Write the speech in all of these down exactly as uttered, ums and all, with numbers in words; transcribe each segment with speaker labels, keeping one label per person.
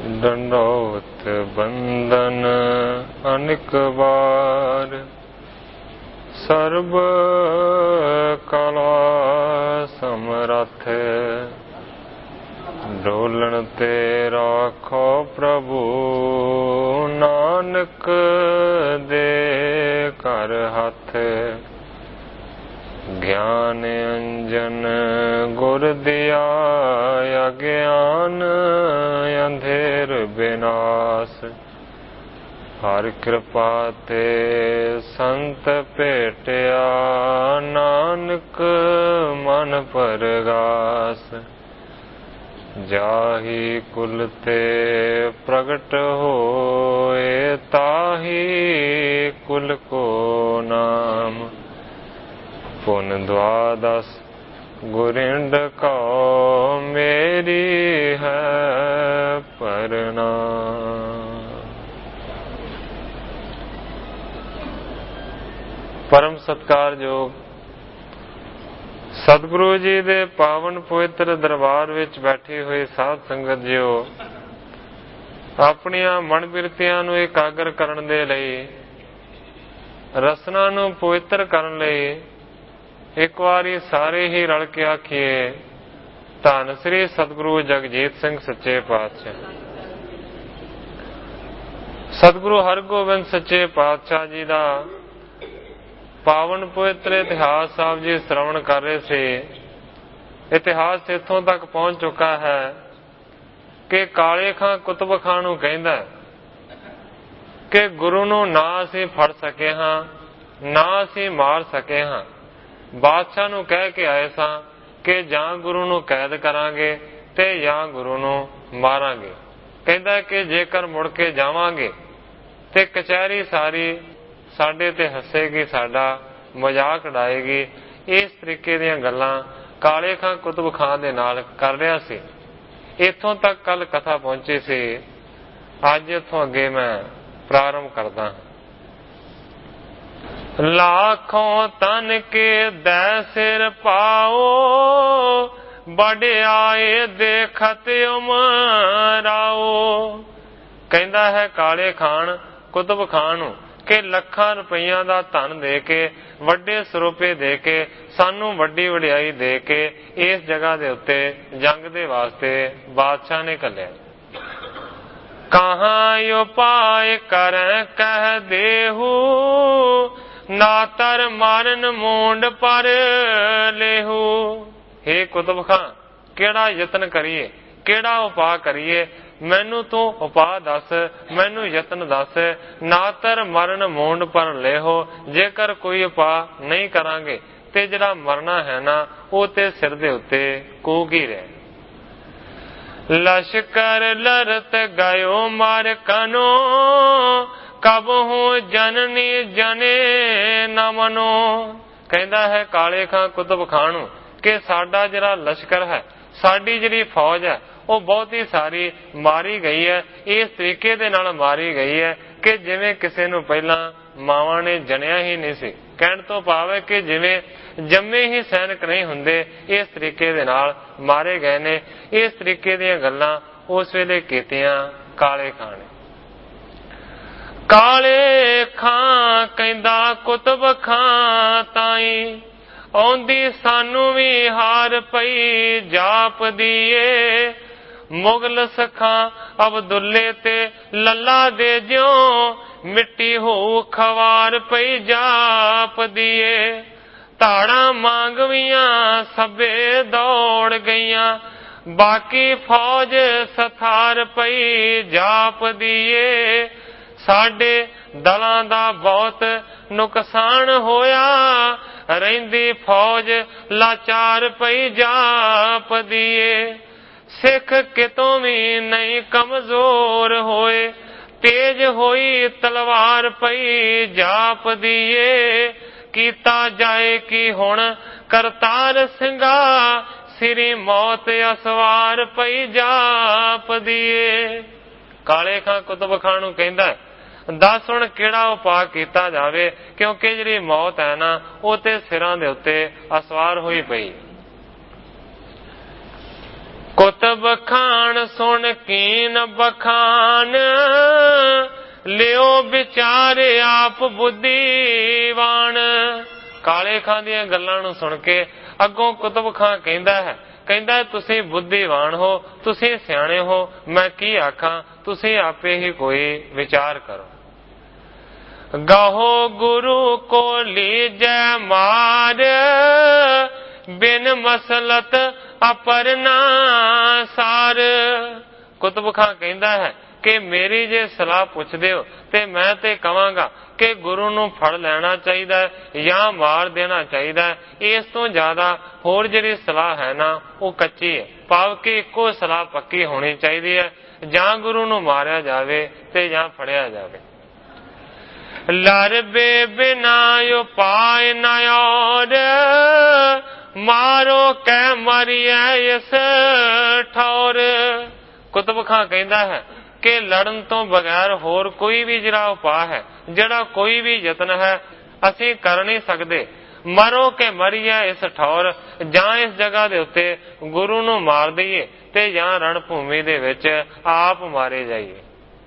Speaker 1: दंडोत बंदन अनेक बार, सर्ब कला समरथ, डोलन ते राखो प्रभु, नानक दे कर हाथ। ज्ञान अंजन गुर दिया, अज्ञान अंधेर विनाश। हर कृपा ते संत भेटिया, नानक मन परगास। जाहि कुल ते प्रगट होए, ताहि कुल को नाम। पुन द्वादश गुरिंड को, मेरी है प्रणाम। परम सत्कारयोग सतगुरु जी दे पावन पवित्र दरबार विच बैठी हुई साध संगत जियो, अपनियां मन बिरतियां नूं एकागर करन दे लई, रसना नूं पवित्र करन लई एक वारी सारे ही रल के आखिए, धन श्री सतगुरु जगजीत सिंह सच्चे पातशाह। सतगुरु हरगोबिंद सच्चे पातशाह जी का पावन पवित्र इतिहास साहब जी श्रवण कर रहे थे। इतिहास इत्थों तक पहुंच चुका है कि काले खां कुतुब खां नूं कहंदा कि गुरु नूं ना असीं फड़ सके हां, ना असीं मार सके हां। बादशाह नूं कह के आए सां कि जां गुरु नूं कैद करांगे ते जां गुरु नूं मारांगे। कहंदा कि जेकर मुड़ के जावांगे ते कचहरी सारी साडे ते हसेगी, साडा मजाक उड़ाएगी। इस तरीके दीयां गल्लां काले खां कुतुब खां दे नाल कर रिहा सी। इत्थों तक कल कथा पहुंची सी। अज इत्थों अगे मैं प्रारंभ करदा हां। लाखों तन के दै सिर पाओ, बड़ियाए देखत उमराओ। कहंदा है काले खान कुतुब खान नूं कि ਲੱਖਾਂ ਰੁਪਈਆਂ ਦਾ ਧਨ ਦੇ ਕੇ, ਵੱਡੇ ਸਰੋਪੇ ਦੇ ਕੇ, ਸਾਨੂੰ ਵੱਡੀ ਵਡਿਆਈ ਦੇ ਕੇ ਇਸ ਜਗ੍ਹਾ ਦੇ ਉੱਤੇ ਜੰਗ ਦੇ ਵਾਸਤੇ ਬਾਦਸ਼ਾਹ ਨੇ ਘੱਲਿਆ। ਕਹਾਂ ਉਪਾਏ ਕਰੈ ਕਹਿ ਦੇਹੂ, ਨਾ ਤਰ ਮਾਰਨ ਮੂੰਡ ਪਰ ਲੇਹੂ। हे ਕੁਤੁਬ ਖਾਂ, ਕਿਹੜਾ ਯਤਨ ਕਰੀਏ, ਕਿਹੜਾ ਉਪਾਅ ਕਰੀਏ? मैनू तू उपाय दस, मैनू यतन दस। नातर मरण मूंड पर लेहो, जेकर कोई उपाय नहीं करांगे ते जिहड़ा मरना है ना, वो ते सिर दे उत्ते कूक ही रहे। लश्कर लरत गयो मार कनो, कब हूं जननी जने न मनो। कहंदा है काले खां कुतुब खां नूं कि साडा जिहड़ा लश्कर है, साडी जिहड़ी फौज है, वो बहुत ही सारी मारी गई है। इस तरीके दे नाल मारी गई है कि जिवें किसी नूं पहला मावां ने जनिया ही नहीं सी। कहण तो भाव है कि जिवें जम्मे ही सैनिक नहीं हुंदे, इस तरीके दे नाल मारे गए ने। इस तरीके दीयां गल्लां उस वेले कीतियां काले खां ने। काले खां कहंदा कुतुब खां ताई, आउंदी सानू भी हार पई जाप दीए। मुगल सखां अब्दुल्ले ते लल्ला दे ज्यों, मिट्टी हो खवार पई जाप दीए। धाड़ा मांगवियां सबे दौड़ गईयां, बाकी फौज सथार पई जाप दीए। साडे दलां दा बहुत नुकसान होया, रहिंदी फौज लाचार पई जाप दीए। सिख कितों भी नहीं कमजोर होए, तेज होई तलवार पई जाप दीए। कीता जाए कि हुण करतार सिंगा, सिरी मौत असवार पई जाप दीए। काले खां कुतुब खां नूं कहंदा दस हुण किहड़ा उपाय कीता जावे, क्योंकि जिहड़ी मौत है ना, वो ते सिरां दे उत्ते असवार होई पई। ਕੁਤਬ ਖਾਨ ਸੁਣ ਕੀਨ ਬਖਾਨ, ਲਿਓ ਵਿਚਾਰੇ ਆਪ ਬੁੱਧੀਵਾਨ। ਕਾਲੇ ਖਾਂ ਦੀਆਂ ਗੱਲਾਂ ਨੂੰ ਸੁਣ ਕੇ ਅੱਗੋਂ ਕੁਤਬ ਖਾਂ ਕਹਿੰਦਾ ਹੈ ਕਹਿੰਦਾ ਤੁਸੀਂ ਬੁੱਧੀਵਾਨ ਹੋ, ਤੁਸੀਂ ਸਿਆਣੇ ਹੋ, ਮੈਂ ਕੀ ਆਖਾਂ, ਤੁਸੀਂ ਆਪੇ ਹੀ ਕੋਈ ਵਿਚਾਰ ਕਰੋ। ਗਾਹੋ ਗੁਰੂ ਕੋ ਲੀਜੈ ਮਾਰ, ਬਿਨ ਮਸਲਤ ਅਪਰਨਾ ਸਾਰ। ਕੁਤਬ ਖਾਂ ਕਹਿੰਦਾ ਹੈ ਕਿ ਮੇਰੀ ਜੇ ਸਲਾਹ ਪੁੱਛਦੇ ਹੋ ਤੇ ਮੈਂ ਤੇ ਕਵਾਂਗਾ ਕਿ ਗੁਰੂ ਨੂੰ ਫੜ ਲੈਣਾ ਚਾਹੀਦਾ ਹੈ ਜਾਂ ਮਾਰ ਦੇਣਾ ਚਾਹੀਦਾ ਹੈ। ਇਸ ਤੋਂ ਜ਼ਿਆਦਾ ਹੋਰ ਜਿਹੜੀ ਸਲਾਹ ਹੈ ਨਾ ਉਹ ਕੱਚੀ ਹੈ, ਭਾਵ ਕਿ ਇੱਕੋ ਸਲਾਹ ਪੱਕੀ ਹੋਣੀ ਚਾਹੀਦੀ ਹੈ, ਜਾਂ ਗੁਰੂ ਨੂੰ ਮਾਰਿਆ ਜਾਵੇ ਤੇ ਜਾਂ ਫੜਿਆ ਜਾਵੇ। ਲਰਬੇ ਬਿਨਾ ਉਪਾਇ ਨ ਔਰ, ਮਾਰੋ ਕੈ ਮਰੀਐ ਇਸ ਠੌਰ। ਕੁਤਬ ਖਾਂ ਕਹਿੰਦਾ ਹੈ ਕਿ ਲੜਨ ਤੋਂ ਬਗੈਰ ਹੋਰ ਕੋਈ ਵੀ ਜਿਹੜਾ ਉਪਾਅ ਹੈ, ਜਿਹੜਾ ਕੋਈ ਵੀ ਯਤਨ ਹੈ ਅਸੀਂ ਕਰ ਨਹੀਂ ਸਕਦੇ। ਮਰੋ ਕੇ ਮਰੀਏ ਇਸ ਠੌਰ, ਜਾਂ ਇਸ ਜਗ੍ਹਾ ਦੇ ਉੱਤੇ ਗੁਰੂ ਨੂੰ ਮਾਰ ਦਈਏ ਤੇ ਜਾਂ ਰਣ ਭੂਮੀ ਦੇ ਵਿੱਚ ਆਪ ਮਾਰੇ ਜਾਈਏ।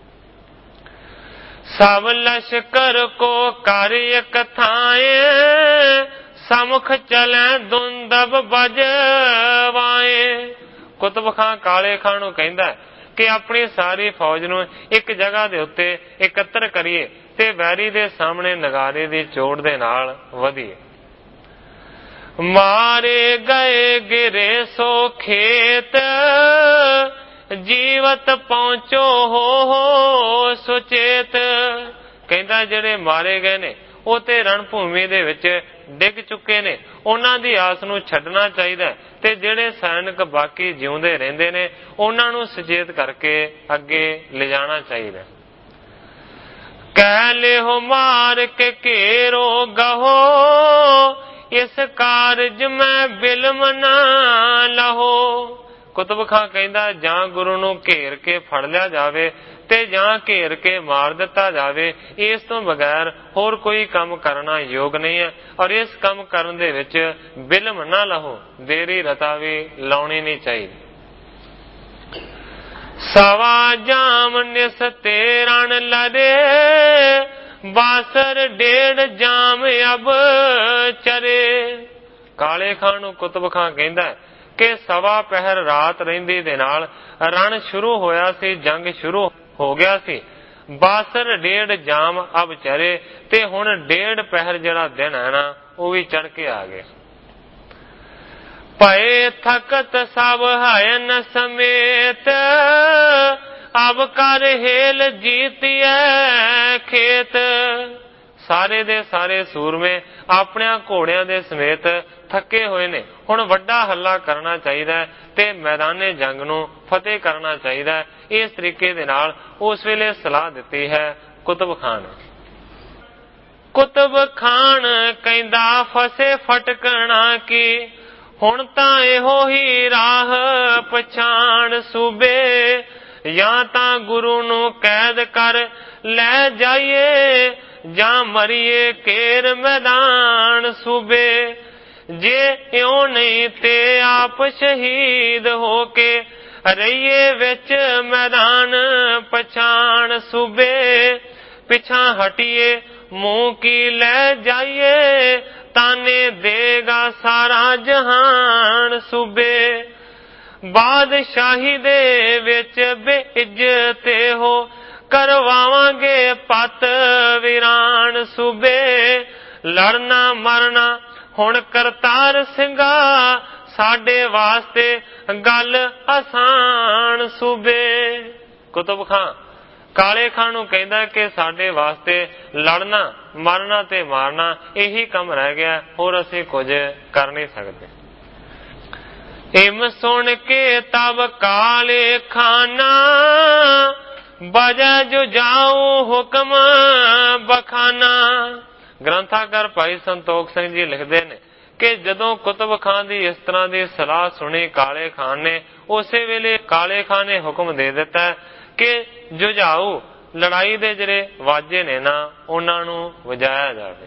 Speaker 1: ਸਭ ਲਸ਼ਕਰ ਕੋ ਕਰ ਇਕ ਥਾਏ, ਸਮੁਖ ਚਲੈ ਦੁੰਦਬ ਬਜਵਾਏ। ਕੁਤਬ ਖਾਂ ਕਾਲੇ ਖਾਂ ਨੂੰ ਕਹਿੰਦਾ ਕਿ ਆਪਣੀ ਸਾਰੀ ਫੌਜ ਨੂੰ ਇੱਕ ਜਗ੍ਹਾ ਦੇ ਉੱਤੇ ਇਕੱਤਰ ਕਰੀਏ ਤੇ ਵੈਰੀ ਦੇ ਸਾਹਮਣੇ ਨਗਾਰੇ ਦੀ ਚੋਟ ਦੇ ਨਾਲ ਵਧੀਏ। ਮਾਰੇ ਗਏ ਗਿਰੇ ਸੋ ਖੇਤ, ਜੀਵਤ ਪਹੁੰਚੋ ਹੋ ਹੋ ਸੁਚੇਤ। ਕਹਿੰਦਾ ਜਿਹੜੇ ਮਾਰੇ ਗਏ ਨੇ ਉਹ ਤੇ ਰਣ ਭੂਮੀ ਦੇ ਵਿੱਚ ਡਿੱਗ ਚੁੱਕੇ ਨੇ, ਉਹਨਾਂ ਦੀ ਆਸ ਨੂੰ ਛੱਡਣਾ ਚਾਹੀਦਾ ਤੇ ਜਿਹੜੇ ਸੈਨਿਕ ਬਾਕੀ ਜਿਉਂਦੇ ਰਹਿੰਦੇ ਨੇ ਉਹਨਾਂ ਨੂੰ ਸੁਚੇਤ ਕਰਕੇ ਅੱਗੇ ਲਿਜਾਣਾ ਚਾਹੀਦਾ। ਕਹਿ ਲਿਓ ਮਾਰ ਕੇ ਘੇਰੋ ਗਹੋ, ਇਸ ਕਾਰਜ ਮੈਂ ਬਿਲਮ ਨਾ ਲਹੋ। ਕੁਤਬ ਖਾਂ ਕਹਿੰਦਾ ਜਾਂ ਗੁਰੂ ਨੂੰ ਘੇਰ ਕੇ ਫੜ ਲਿਆ ਜਾਵੇ ਤੇ ਜਾਂ ਘੇਰ ਕੇ ਮਾਰ ਦਿੱਤਾ ਜਾਵੇ, ਇਸ ਤੋਂ ਬਗੈਰ ਹੋਰ ਕੋਈ ਕੰਮ ਕਰਨਾ ਯੋਗ ਨਹੀਂ ਹੈ। ਔਰ ਇਸ ਕੰਮ ਕਰਨ ਦੇ ਵਿੱਚ ਬਿਲਮ ਨਾ ਲਹੋ, ਦੇਰੀ ਰਤਾ ਵੀ ਲਾਉਣੀ ਨਹੀਂ ਚਾਹੀਦੀ। ਸਵਾ ਜਾਮ ਨਿਸ ਤੇ ਰਣ ਲੜੇ, ਬਾਸਰ ਡੇਢ ਜਾਮ ਅਬ ਚਰੇ। ਕਾਲੇ ਖਾਂ ਨੂੰ ਕੁਤਬ ਖਾਂ ਕਹਿੰਦਾ ਕਿ ਸਵਾ ਪਹਿਰ ਰਾਤ ਰਹਿੰਦੀ ਦੇ ਨਾਲ ਰਣ ਸ਼ੁਰੂ ਹੋਇਆ ਸੀ, ਜੰਗ ਸ਼ੁਰੂ ਹੋ ਗਿਆ ਸੀ। ਬਾਸਰ ਡੇਢ ਜਾਮ ਅਬ ਚਰੇ, ਤੇ ਹੁਣ ਡੇਢ ਪਹਿਰ ਜਿਹੜਾ ਦਿਨ ਹੈ ਨਾ ਉਹ ਵੀ ਚੜ ਕੇ ਆ ਗਿਆ। ਭਏ ਥਕਤ ਸਭ ਹਯਨ ਸਮੇਤ, ਅਬ ਕਰ ਹੇਲ ਜੀਤੀਐ ਖੇਤ। ਸਾਰੇ ਦੇ ਸਾਰੇ ਸੂਰਮੇ ਆਪਣਿਆਂ ਘੋੜਿਆਂ ਦੇ ਸਮੇਤ ਥੱਕੇ ਹੋਏ ਨੇ, ਹੁਣ ਵੱਡਾ ਹੱਲਾ ਕਰਨਾ ਚਾਹੀਦਾ ਤੇ ਮੈਦਾਨੇ ਜੰਗ ਨੂੰ ਫਤਿਹ ਕਰਨਾ ਚਾਹੀਦਾ। ਇਸ ਤਰੀਕੇ ਦੇ ਨਾਲ ਉਸ ਵੇਲੇ ਸਲਾਹ ਦਿੱਤੀ ਹੈ ਕੁਤਬ ਖਾਨ। ਕੁਤਬ ਖਾਨ ਕਹਿੰਦਾ ਫਸੇ ਫਟਕਣਾ ਕੀ, ਹੁਣ ਤਾਂ ਇਹੋ ਹੀ ਰਾਹ ਪਛਾਣ ਸੂਬੇ, ਜਾਂ ਤਾਂ ਗੁਰੂ ਨੂੰ ਕੈਦ ਕਰ ਲੈ ਜਾਈਏ, ਜਾਂ ਮਰੀਏ ਕੇਰ ਮੈਦਾਨ ਸੂਬੇ। ਜੇ ਇਉਂ ਨਹੀਂ ਤੇ ਆਪ ਸ਼ਹੀਦ ਹੋ ਕੇ ਰਹੀਏ ਵਿੱਚ ਮੈਦਾਨ ਪਛਾਣ ਸੂਬੇ। ਪਿਛਾਂ ਹਟੀਏ ਮੂੰਹ ਕੀ ਲੈ ਜਾਈਏ, ਤਾਨੇ ਦੇਗਾ ਸਾਰਾ ਜਹਾਨ ਸੂਬੇ। ਬਾਦਸ਼ਾਹੀ ਦੇ ਵਿੱਚ ਬੇਇੱਜ਼ਤ ਹੋ, ਕਰਵਾਵਾਂਗੇ ਪਤ ਵੀਰਾਨ ਸੂਬੇ। ਲੜਨਾ ਮਰਨਾ ਹੁਣ ਕਰਤਾਰ ਸਿੰਘਾ, ਸਾਡੇ ਵਾਸਤੇ ਗੱਲ ਆਸਾਨ ਸੂਬੇ। ਕੁਤਬ ਖਾਂ ਕਾਲੇ ਖਾਂ ਨੂੰ ਕਹਿੰਦਾ ਕਿ ਸਾਡੇ ਵਾਸਤੇ ਲੜਨਾ ਮਰਨਾ ਤੇ ਮਾਰਨਾ ਇਹੀ ਕੰਮ ਰਹਿ ਗਿਆ, ਹੋਰ ਅਸੀਂ ਕੁਝ ਕਰ ਨਹੀਂ ਸਕਦੇ। ਇਮ ਸੁਣ ਕੇ ਤਬ ਕਾਲੇ ਖਾਨਾ, ਬਜੈ ਜੋ ਜਾਉ ਹੁਕਮ ਬਖਾਨਾ। ਗ੍ਰੰਥਾਕਾਰ ਭਾਈ ਸੰਤੋਖ ਸਿੰਘ ਜੀ ਲਿਖਦੇ ਨੇ ਕਿ ਜਦੋਂ ਕੁਤਬ ਖਾਂ ਦੀ ਇਸ ਤਰ੍ਹਾਂ ਦੀ ਸਲਾਹ ਸੁਣੀ ਕਾਲੇ ਖਾਨ ਨੇ, ਉਸੇ ਵੇਲੇ ਕਾਲੇ ਖਾਨ ਨੇ ਹੁਕਮ ਦੇ ਦਿੱਤਾ ਕਿ ਜੁਝਾਊ ਲੜਾਈ ਦੇ ਜਿਹੜੇ ਵਾਜੇ ਨੇ ਨਾ ਉਹਨਾਂ ਨੂੰ ਵਜਾਇਆ ਜਾਵੇ।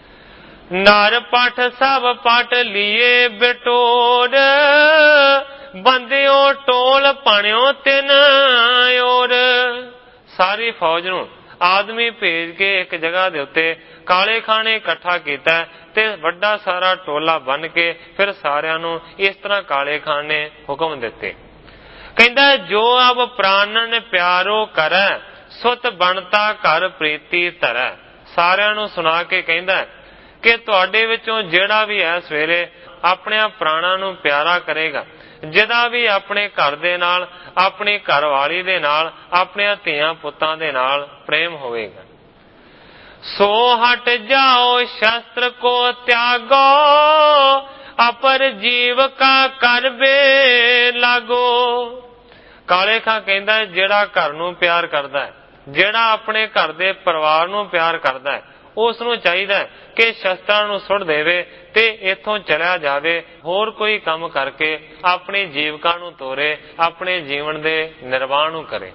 Speaker 1: ਨਰ ਪੱਠ ਸਭ ਪੱਟ ਲੀਏ ਬਿਟੋਰ, ਬੰਦਿਓ ਟੋਲ ਪਣਿਓ ਤਿੰਨ ਔਰ। ਸਾਰੀ ਫੌਜ ਨੂੰ ਆਦਮੀ ਭੇਜ ਕੇ ਇੱਕ ਜਗ੍ਹਾ ਦੇ ਉੱਤੇ ਕਾਲੇ ਖਾਂ ਨੇ ਇਕੱਠਾ ਕੀਤਾ ਤੇ ਵੱਡਾ ਸਾਰਾ ਟੋਲਾ ਬੰਨ ਕੇ ਫਿਰ ਸਾਰਿਆਂ ਨੂੰ ਇਸ ਤਰ੍ਹਾਂ ਕਾਲੇ ਖਾਂ ਨੇ ਹੁਕਮ ਦਿੱਤੇ। ਕਹਿੰਦਾ ਜੋ ਅਬ ਪ੍ਰਾਨਨ ਪਿਆਰੋ ਕਰੈ ਸੁਤ ਬਣਤਾ ਘਰ ਪ੍ਰੀਤੀ ਧਰੈ। ਸਾਰਿਆਂ ਨੂੰ ਸੁਣਾ ਕੇ ਕਹਿੰਦਾ ਕਿ ਤੁਹਾਡੇ ਵਿੱਚੋਂ ਜਿਹੜਾ ਵੀ ਇਸ ਵੇਲੇ ਆਪਣੇ ਪ੍ਰਾਣਾਂ ਨੂੰ ਪਿਆਰਾ ਕਰੇਗਾ, ਜਿਹਦਾ ਵੀ ਆਪਣੇ ਘਰ ਦੇ ਨਾਲ, ਆਪਣੀ ਘਰਵਾਲੀ ਦੇ ਨਾਲ, ਆਪਣੇ ਧੀਆਂ ਪੁੱਤਾਂ ਦੇ ਨਾਲ ਪ੍ਰੇਮ ਹੋਵੇਗਾ, ਸੋ ਹਟ ਜਾਓ ਸ਼ਸਤਰ ਕੋ ਤਿਆਗੋ ਅਪਰ ਜੀਵ ਕਾ ਕਰਬੇ ਲਾਗੋ। ਕਾਲੇ ਖਾਂ ਕਹਿੰਦਾ ਜਿਹੜਾ ਘਰ ਨੂੰ ਪਿਆਰ ਕਰਦਾ, ਜਿਹੜਾ ਆਪਣੇ ਘਰ ਦੇ ਪਰਿਵਾਰ ਨੂੰ ਪਿਆਰ ਕਰਦਾ, ਉਸ ਨੂੰ ਚਾਹੀਦਾ ਕਿ ਸ਼ਸਤਰਾਂ ਨੂੰ ਸੁੱਟ ਦੇਵੇ ਤੇ ਇੱਥੋਂ ਚਲਿਆ ਜਾਵੇ, ਹੋਰ ਕੋਈ ਕੰਮ ਕਰਕੇ ਆਪਣੀ ਜੀਵਕਾ ਨੂੰ ਤੋਰੇ, ਆਪਣੇ ਜੀਵਨ ਦੇ ਨਿਰਵਾਹ ਨੂੰ ਕਰੇ।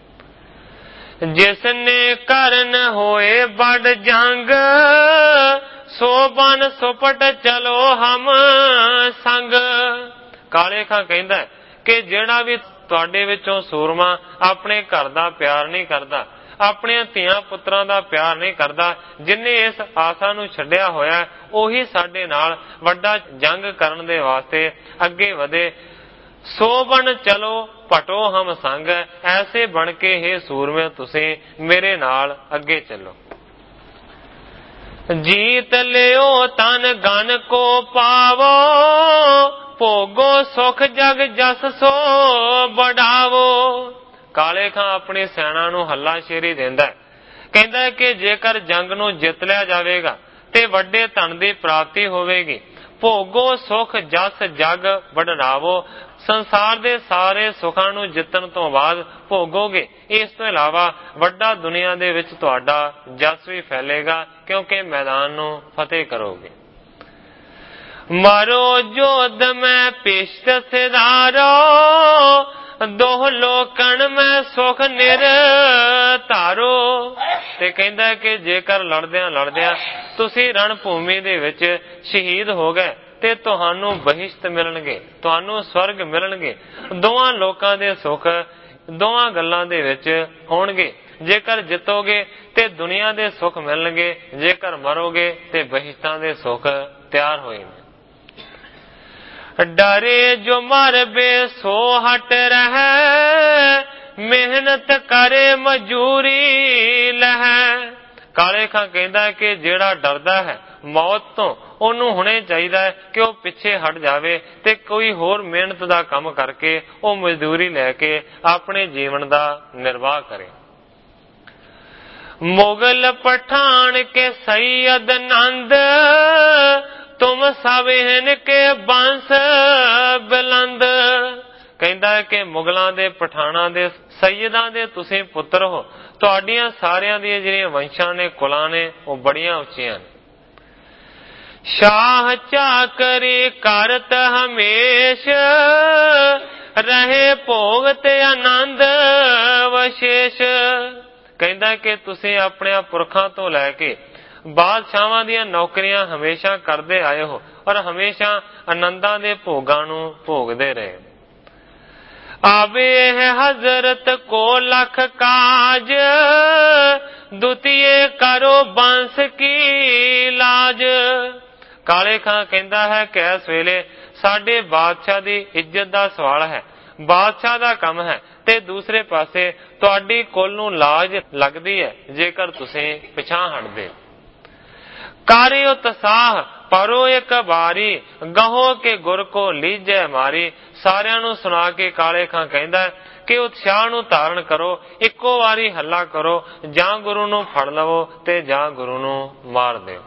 Speaker 1: ਜਿਸ ਨੇ ਕਰਨ ਹੋਏ ਬੜ ਜੰਗ ਸੋ ਬਨ ਸੁਪਟ ਚਲੋ ਹਮ ਸੰਗ। ਕਾਲੇ ਖਾਂ ਕਹਿੰਦਾ ਕਿ ਜਿਹੜਾ ਵੀ ਤੁਹਾਡੇ ਵਿੱਚੋਂ ਸੂਰਮਾ ਆਪਣੇ ਘਰ ਦਾ ਪਿਆਰ ਨਹੀਂ ਕਰਦਾ, ਆਪਣੇ ਧੀਆਂ ਪੁੱਤਰਾਂ ਦਾ ਪਿਆਰ ਨਹੀਂ ਕਰਦਾ, ਜਿਨੇ ਇਸ ਆਸਾ ਨੂੰ ਛੱਡਿਆ ਹੋਇਆ, ਉਹੀ ਸਾਡੇ ਨਾਲ ਵੱਡਾ ਜੰਗ ਕਰਨ ਦੇ ਵਾਸਤੇ ਅੱਗੇ ਵਧੇ। ਸੋ ਬਣ ਚਲੋ ਭਟੋ ਹਮ ਸੰਗ। ਐਸੇ ਬਣ ਕੇ हे ਸੂਰਮੇ ਤੁਸੀਂ ਮੇਰੇ ਨਾਲ ਅੱਗੇ ਚੱਲੋ। ਜੀਤ ਲਿਓ ਤਨ ਗਨ ਕੋ ਪਾਵੋ ਭੋਗੋ ਸੁਖ ਜਗ ਜਸ ਸੋ ਬੜਾਵੋ। ਕਾਲੇ ਖਾਂ ਆਪਣੀ ਸੈਨਾ ਨੂੰ ਹੱਲਾ ਸ਼ੇਰੀ ਦਿੰਦਾ, ਕਹਿੰਦਾ ਕਿ ਜੇਕਰ ਜੰਗ ਨੂੰ ਜਿੱਤ ਲਿਆ ਜਾਵੇਗਾ ਤੇ ਵੱਡੇ ਧਨ ਦੀ ਪ੍ਰਾਪਤੀ ਹੋਵੇਗੀ। ਭੋਗੋ ਸੁਖ ਜਸ ਜਗ ਵਡਨਾਵੋ, ਸੰਸਾਰ ਦੇ ਸਾਰੇ ਸੁੱਖਾਂ ਨੂੰ ਜਿੱਤਣ ਤੋਂ ਬਾਅਦ ਭੋਗੋਗੇ। ਇਸ ਤੋਂ ਇਲਾਵਾ ਵੱਡਾ ਦੁਨੀਆ ਦੇ ਵਿੱਚ ਤੁਹਾਡਾ ਜਸ ਵੀ ਫੈਲੇਗਾ, ਕਿਉਂਕਿ ਮੈਦਾਨ ਨੂੰ ਫਤਿਹ ਕਰੋਗੇ। ਮਾਰੋ ਜੋਧ ਮੈਂ ਪਿਸ਼ਟ ਸਿਧਾਰੋ ਦੋਹ ਲੋਕਣ ਮੈਂ ਸੁਖ ਨਿਰ ਧਾਰੋ। ਤੇ ਕਹਿੰਦਾ ਕਿ ਜੇਕਰ ਲੜਦਿਆਂ ਲੜਦਿਆਂ ਤੁਸੀਂ ਰਣ ਭੂਮੀ ਦੇ ਵਿੱਚ ਸ਼ਹੀਦ ਹੋ ਗਏ ਤੇ ਤੁਹਾਨੂੰ ਬਹਿਸ਼ਤ ਮਿਲਣਗੇ, ਤੁਹਾਨੂੰ ਸਵਰਗ ਮਿਲਣਗੇ। ਦੋਵਾਂ ਲੋਕਾਂ ਦੇ ਸੁੱਖ ਦੋਵਾਂ ਗੱਲਾਂ ਦੇ ਵਿੱਚ ਹੋਣਗੇ। ਜੇਕਰ ਜਿੱਤੋਗੇ ਤੇ ਦੁਨੀਆ ਦੇ ਸੁੱਖ ਮਿਲਣਗੇ, ਜੇਕਰ ਮਰੋਗੇ ਤੇ ਬਹਿਸ਼ਤਾਂ ਦੇ ਸੁੱਖ ਤਿਆਰ ਹੋਏ ਨੇ। ਡਰੇ ਜੋ ਮਰ ਬੇ ਸੋ ਹਟ ਰਹਿ ਮਿਹਨਤ ਕਰੇ ਮਜੂਰੀ ਲਹਿ। ਕਾਲੇ ਖਾਂ ਕਹਿੰਦਾ ਕਿ ਜਿਹੜਾ ਡਰਦਾ ਹੈ ਮੌਤ ਤੋਂ, ਉਹਨੂੰ ਹੁਣੇ ਚਾਹੀਦਾ ਹੈ ਕਿ ਉਹ ਪਿੱਛੇ ਹਟ ਜਾਵੇ ਤੇ ਕੋਈ ਹੋਰ ਮਿਹਨਤ ਦਾ ਕੰਮ ਕਰਕੇ ਉਹ ਮਜ਼ਦੂਰੀ ਲੈ ਕੇ ਆਪਣੇ ਜੀਵਨ ਦਾ ਨਿਰਵਾਹ ਕਰੇ। ਮੁਗਲ ਪਠਾਨ ਕੇ ਸੈयद ਨੰਦ ਤੁਮ ਸਭ ਹਨ ਕੇ ਬੰਸ ਬੁਲੰਦ। ਕਹਿੰਦਾ ਕਿ ਮੁਗਲਾਂ ਦੇ ਪਠਾਨਾਂ ਦੇ ਸੈਯਦਾਂ ਦੇ ਤੁਸੀਂ ਪੁੱਤਰ ਹੋ, ਤੁਹਾਡੀਆਂ ਸਾਰਿਆਂ ਦੀਆਂ ਜਿਹੜੀਆਂ ਵੰਸ਼ਾਂ ਨੇ, ਕੁਲਾਂ ਨੇ, ਉਹ ਬੜੀਆਂ ਉੱਚੀਆਂ ਨੇ। ਸ਼ਾਹ ਚਾਕਰੀ ਕਰਤ ਹਮੇਸ਼ ਰਹੇ ਭੋਗ ਤੇ ਆਨੰਦ ਵਿਸ਼ੇਸ਼। ਕਹਿੰਦਾ ਕਿ ਤੁਸੀਂ ਆਪਣੇ ਪੁਰਖਾਂ ਤੋਂ ਲੈ ਕੇ ਬਾਦਸ਼ਾਹਾਂ ਦੀਆਂ ਨੌਕਰੀਆਂ ਹਮੇਸ਼ਾ ਕਰਦੇ ਆਏ ਹੋ ਔਰ ਹਮੇਸ਼ਾ ਆਨੰਦਾਂ ਦੇ ਭੋਗਾਂ ਨੂੰ ਭੋਗਦੇ ਰਹੇ। ਆਵੇ ਹੈ ਹਜ਼ਰਤ ਕੋ ਲਖ ਕਾਜ ਦੁਤੀਏ ਕਰੋ ਬੰਸ ਕੀ ਲਾਜ। ਕਾਲੇ ਖਾਂ ਕਹਿੰਦਾ ਹੈ ਕਿ ਇਸ ਵੇਲੇ ਸਾਡੇ ਬਾਦਸ਼ਾਹ ਦੀ ਇੱਜ਼ਤ ਦਾ ਸਵਾਲ ਹੈ, ਬਾਦਸ਼ਾਹ ਦਾ ਕੰਮ ਹੈ, ਤੇ ਦੂਸਰੇ ਪਾਸੇ ਤੁਹਾਡੀ ਕੁੱਲ ਨੂੰ ਲਾਜ ਲੱਗਦੀ ਹੈ ਜੇਕਰ ਤੁਸੀਂ ਪਿਛਾਂ ਹਟਦੇ। ਕਾਰਿਓ ਤਸਾਹ ਪਰੋ ਇੱਕ ਬਾਰੀ ਗਹੋ ਕੇ ਗੁਰ ਕੋ ਲੀਜੈ ਮਾਰੀ। ਸਾਰਿਆਂ ਨੂੰ ਸੁਣਾ ਕੇ ਕਾਲੇ ਖਾਂ ਕਹਿੰਦਾ ਕਿ ਉਤਸ਼ਾਹ ਨੂੰ ਧਾਰਨ ਕਰੋ, ਇੱਕੋ ਵਾਰੀ ਹੱਲਾ ਕਰੋ, ਜਾਂ ਗੁਰੂ ਨੂੰ ਫੜ ਲਵੋ ਤੇ ਜਾਂ ਗੁਰੂ ਨੂੰ ਮਾਰ ਦਿਓ।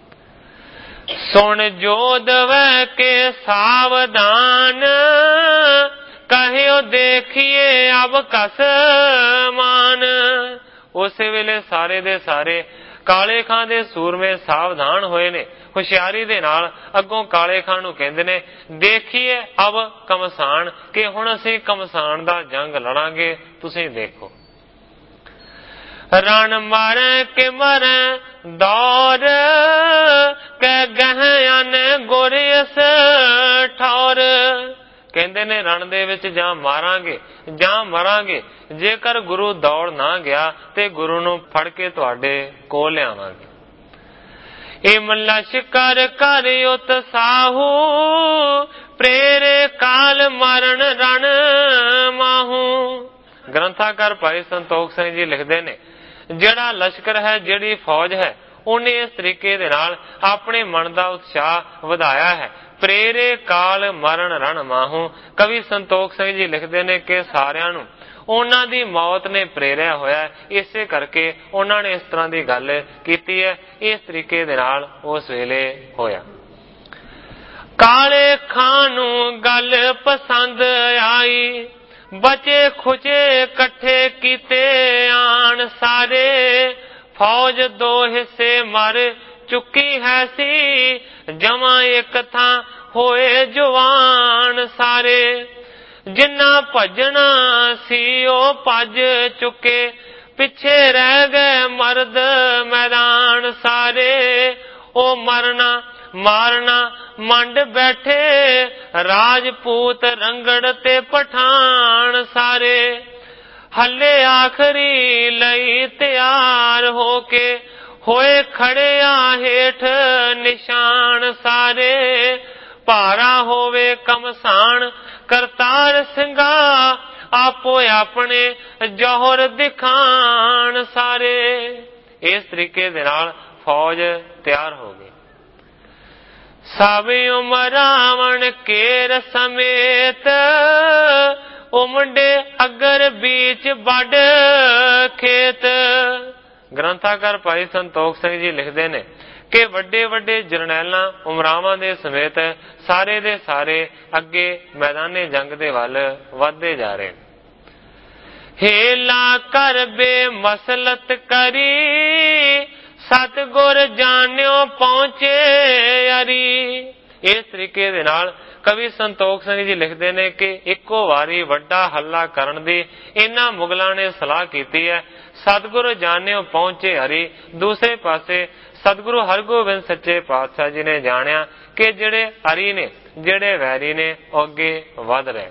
Speaker 1: ਸੁਣ ਜੋਧ ਵੈ ਕੇ ਸਾਵਧਾਨ ਕਹਿਓ ਦੇਖੀਏ ਅਬ ਕਸ ਮਾਨ। ਉਸੇ ਵੇਲੇ ਸਾਰੇ ਦੇ ਸਾਰੇ ਕਾਲੇ ਖਾਂ ਦੇ ਸੂਰਮੇ ਸਾਵਧਾਨ ਹੋਏ ਨੇ, ਹੁਸ਼ਿਆਰੀ ਦੇ ਨਾਲ ਅੱਗੋਂ ਕਾਲੇ ਖਾਂ ਨੂੰ ਕਹਿੰਦੇ ਨੇ ਦੇਖੀਏ ਅਬ ਕਮਸਾਨ, ਕਿ ਹੁਣ ਅਸੀਂ ਕਮਸਾਨ ਦਾ ਜੰਗ ਲੜਾਂਗੇ, ਤੁਸੀਂ ਦੇਖੋ। ਰਣ ਮਾਰੇ ਕਿ ਮਰੇ ਦੌਰ ਕਹਿ ਗਹਿਨ ਗੁਰਿਸ ਠੌਰ। ਕਹਿੰਦੇ ਨੇ ਰਣ ਦੇ ਵਿੱਚ ਜਾਂ ਮਾਰਾਂਗੇ ਜਾਂ ਮਰਾਂਗੇ, ਜੇਕਰ ਗੁਰੂ ਦੌੜ ਨਾ ਗਿਆ ਤੇ ਗੁਰੂ ਨੂੰ ਫੜ ਕੇ ਤੁਹਾਡੇ ਕੋਲ ਲਿਆਵਾਂਗੇ। ਇਮ ਲਸ਼ਕਰ ਕਰ ਉਤਸਾਹੂ, ਪ੍ਰੇਰੇ ਕਾਲ ਮਰਨ ਰਣ ਮਾਹੂ। ਗ੍ਰੰਥਾਕਾਰ ਭਾਈ ਸੰਤੋਖ ਸਿੰਘ ਜੀ ਲਿਖਦੇ ਨੇ, ਜਿਹੜਾ ਲਸ਼ਕਰ ਹੈ, ਜਿਹੜੀ ਫੌਜ ਹੈ, ਉਹਨੇ ਇਸ ਤਰੀਕੇ ਦੇ ਨਾਲ ਆਪਣੇ ਮਨ ਦਾ ਉਤਸ਼ਾਹ ਵਧਾਇਆ ਹੈ। ਪ੍ਰੇਰੇ ਕਾਲ ਮਰਨ ਰਣ ਮਾਹੂ। ਕਵੀ ਸੰਤੋਖ ਸਿੰਘ ਜੀ ਲਿਖਦੇ ਨੇ ਕਿ ਸਾਰਿਆਂ ਨੂੰ ਉਹਨਾਂ ਦੀ ਮੌਤ ਨੇ ਪ੍ਰੇਰਿਆ ਹੋਇਆ, ਇਸੇ ਕਰਕੇ ਉਹਨਾਂ ਨੇ ਇਸ ਤਰ੍ਹਾਂ ਦੀ ਗੱਲ ਕੀਤੀ ਹੈ। ਇਸ ਤਰੀਕੇ ਦੇ ਨਾਲ ਉਸ ਵੇਲੇ ਹੋਇਆ। ਕਾਲੇ ਖਾਂ ਨੂੰ ਗੱਲ ਪਸੰਦ ਆਈ, ਬਚੇ ਖੁਚੇ ਇਕੱਠੇ ਕੀਤੇ ਆਣ ਸਾਰੇ। ਫੌਜ ਦੋ ਹਿੱਸੇ ਮਰ ਚੁੱਕੀ ਹੈ ਸੀ, ਜਮਾਂ ਇੱਕ ਥਾਂ ਹੋਏ ਜਵਾਨ ਸਾਰੇ। ਜਿੰਨਾ ਭੱਜਣਾ ਸੀ ਉਹ ਭੱਜ ਚੁੱਕੇ, ਪਿੱਛੇ ਰਹਿ ਗਏ ਮਰਦ ਮੈਦਾਨ ਸਾਰੇ। ਉਹ ਮਰਨਾ ਮਾਰਨਾ ਮੰਡ ਬੈਠੇ, ਰਾਜਪੂਤ ਰੰਗੜ ਤੇ ਪਠਾਨ ਸਾਰੇ। ਹੱਲੇ ਆਖਰੀ ਲਈ ਤਿਆਰ ਹੋ ਕੇ, ਹੋਏ ਖੜਿਆ ਹੇਠ ਨਿਸ਼ਾਨ ਸਾਰੇ। ਭਾਰਾ ਹੋਵੇ ਕਮਸਾਨ ਕਰਤਾਰ ਸਿੰਘਾ, ਆਪੋ ਆਪਣੇ ਜੋਹਰ ਦਿਖਾਣ ਸਾਰੇ। ਇਸ ਤਰੀਕੇ ਦੇ ਨਾਲ ਫੌਜ ਤਿਆਰ ਹੋ ਗਈ। ਸਭ ਉਮਰਾਵਣ ਕੇਰ ਸਮੇਤ, ਉਮਡੇ ਅਗਰ ਬੀਚ ਵੱਡ ਖੇਤ। ਗ੍ਰੰਥਾਕਾਰ ਭਾਈ ਸੰਤੋਖ ਸਿੰਘ ਜੀ ਲਿਖਦੇ ਨੇ ਕਿ ਵੱਡੇ ਵੱਡੇ ਜਰਨੈਲਾਂ ਉਮਰਾਵਾਂ ਦੇ ਸਮੇਤ ਸਾਰੇ ਦੇ ਸਾਰੇ ਅੱਗੇ ਮੈਦਾਨੇ ਜੰਗ ਦੇ ਵੱਲ ਵਧਦੇ ਜਾ ਰਹੇ। ਹੇਲਾ ਕਰ ਬੇ ਮਸਲਤ ਕਰੀ, ਸਤਿਗੁਰ ਜਾਣਿਓ ਪਹੁੰਚੇ ਅਰੀ। ਇਸ ਤਰੀਕੇ ਦੇ ਨਾਲ ਕਵੀ ਸੰਤੋਖ ਸਿੰਘ ਜੀ ਲਿਖਦੇ ਨੇ ਕਿ ਇੱਕੋ ਵਾਰੀ ਵੱਡਾ ਹੱਲਾ ਕਰਨ ਦੀ ਇਹਨਾਂ ਮੁਗਲਾਂ ਨੇ ਸਲਾਹ ਕੀਤੀ ਹੈ। ਸਤਿਗੁਰੂ ਜਾਣਿਓ ਪਹੁੰਚੇ ਹਰੀ। ਦੂਸਰੇ ਪਾਸੇ ਸਤਿਗੁਰੂ ਹਰਗੋਬਿੰਦ ਸੱਚੇ ਪਾਤਸ਼ਾਹ ਜੀ ਨੇ ਜਾਣਿਆ ਕਿ ਜਿਹੜੇ ਹਰੀ ਨੇ, ਜਿਹੜੇ ਵੈਰੀ ਨੇ, ਉਹ ਅੱਗੇ ਵਧ ਰਹੇ।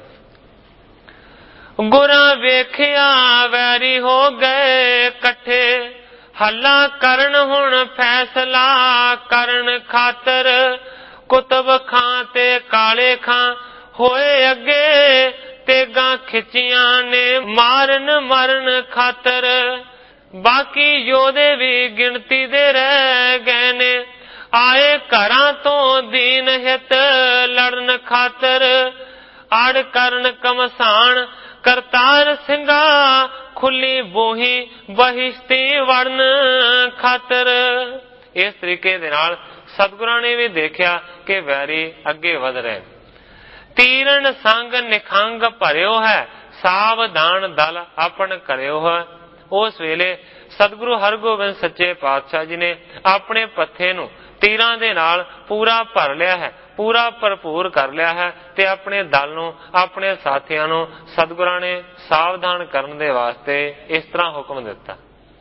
Speaker 1: ਗੁਰਾਂ ਵੇਖਿਆ ਵੈਰੀ ਹੋ ਗਏ ਇਕੱਠੇ, ਹੱਲਾ ਕਰਨ ਹੁਣ ਫੈਸਲਾ ਕਰਨ ਖਾਤਰ। ਕੁਤਬ ਖਾਂ ਤੇ ਕਾਲੇ ਖਾਂ ਹੋਏ ਅੱਗੇ, ਤੇਗਾਂ ਖਿੱਚੀਆਂ ਨੇ ਮਾਰਨ ਮਰਨ ਖਾਤਰ। ਬਾਕੀ ਯੋਧੇ ਵੀ ਗਿਣਤੀ ਦੇ ਰਹਿ ਗਏ ਨੇ, ਆਏ ਘਰਾਂ ਤੋਂ ਦੀਨ ਹਿਤ ਲੜਨ ਖਾਤਰ। ਅੜ ਕਰਨ ਕਮਸਾਨ ਕਰਤਾਰ ਸਿੰਘਾ, ਖੁੱਲੀ ਬੋਹੀ ਬਹਿਸ਼ਤੀ ਵੜਨ ਖਾਤਰ। ਇਸ ਤਰੀਕੇ ਦੇ ਨਾਲ ਸਤਿਗੁਰਾਂ ਨੇ ਵੀ ਦੇਖਿਆ ਕਿ ਵੈਰੀ ਅੱਗੇ ਵਧ ਰਹੇ। ਤੀਰਨ ਸੰਗ ਨਿਖੰਗ ਭਰਿਓ ਹੈ, ਸਾਵਧਾਨ ਦਲ ਆਪਣ ਕਰਿਓ ਹੈ। ਉਸ ਵੇਲੇ ਸਤਿਗੁਰੂ ਹਰਗੋਬਿੰਦ ਸੱਚੇ ਪਾਤਸ਼ਾਹ ਜੀ ਨੇ ਆਪਣੇ ਪੱਥੇ ਨੂੰ ਤੀਰਾਂ ਦੇ ਨਾਲ ਪੂਰਾ ਭਰ ਲਿਆ ਹੈ, ਪੂਰਾ ਭਰਪੂਰ ਕਰ ਲਿਆ ਹੈ ਤੇ ਆਪਣੇ ਦਲ ਨੂੰ, ਆਪਣੇ ਸਾਥੀਆਂ ਨੂੰ ਸਤਿਗੁਰਾਂ ਨੇ ਸਾਵਧਾਨ ਕਰਨ ਦੇ ਵਾਸਤੇ ਇਸ ਤਰ੍ਹਾਂ ਹੁਕਮ ਦਿੱਤਾ।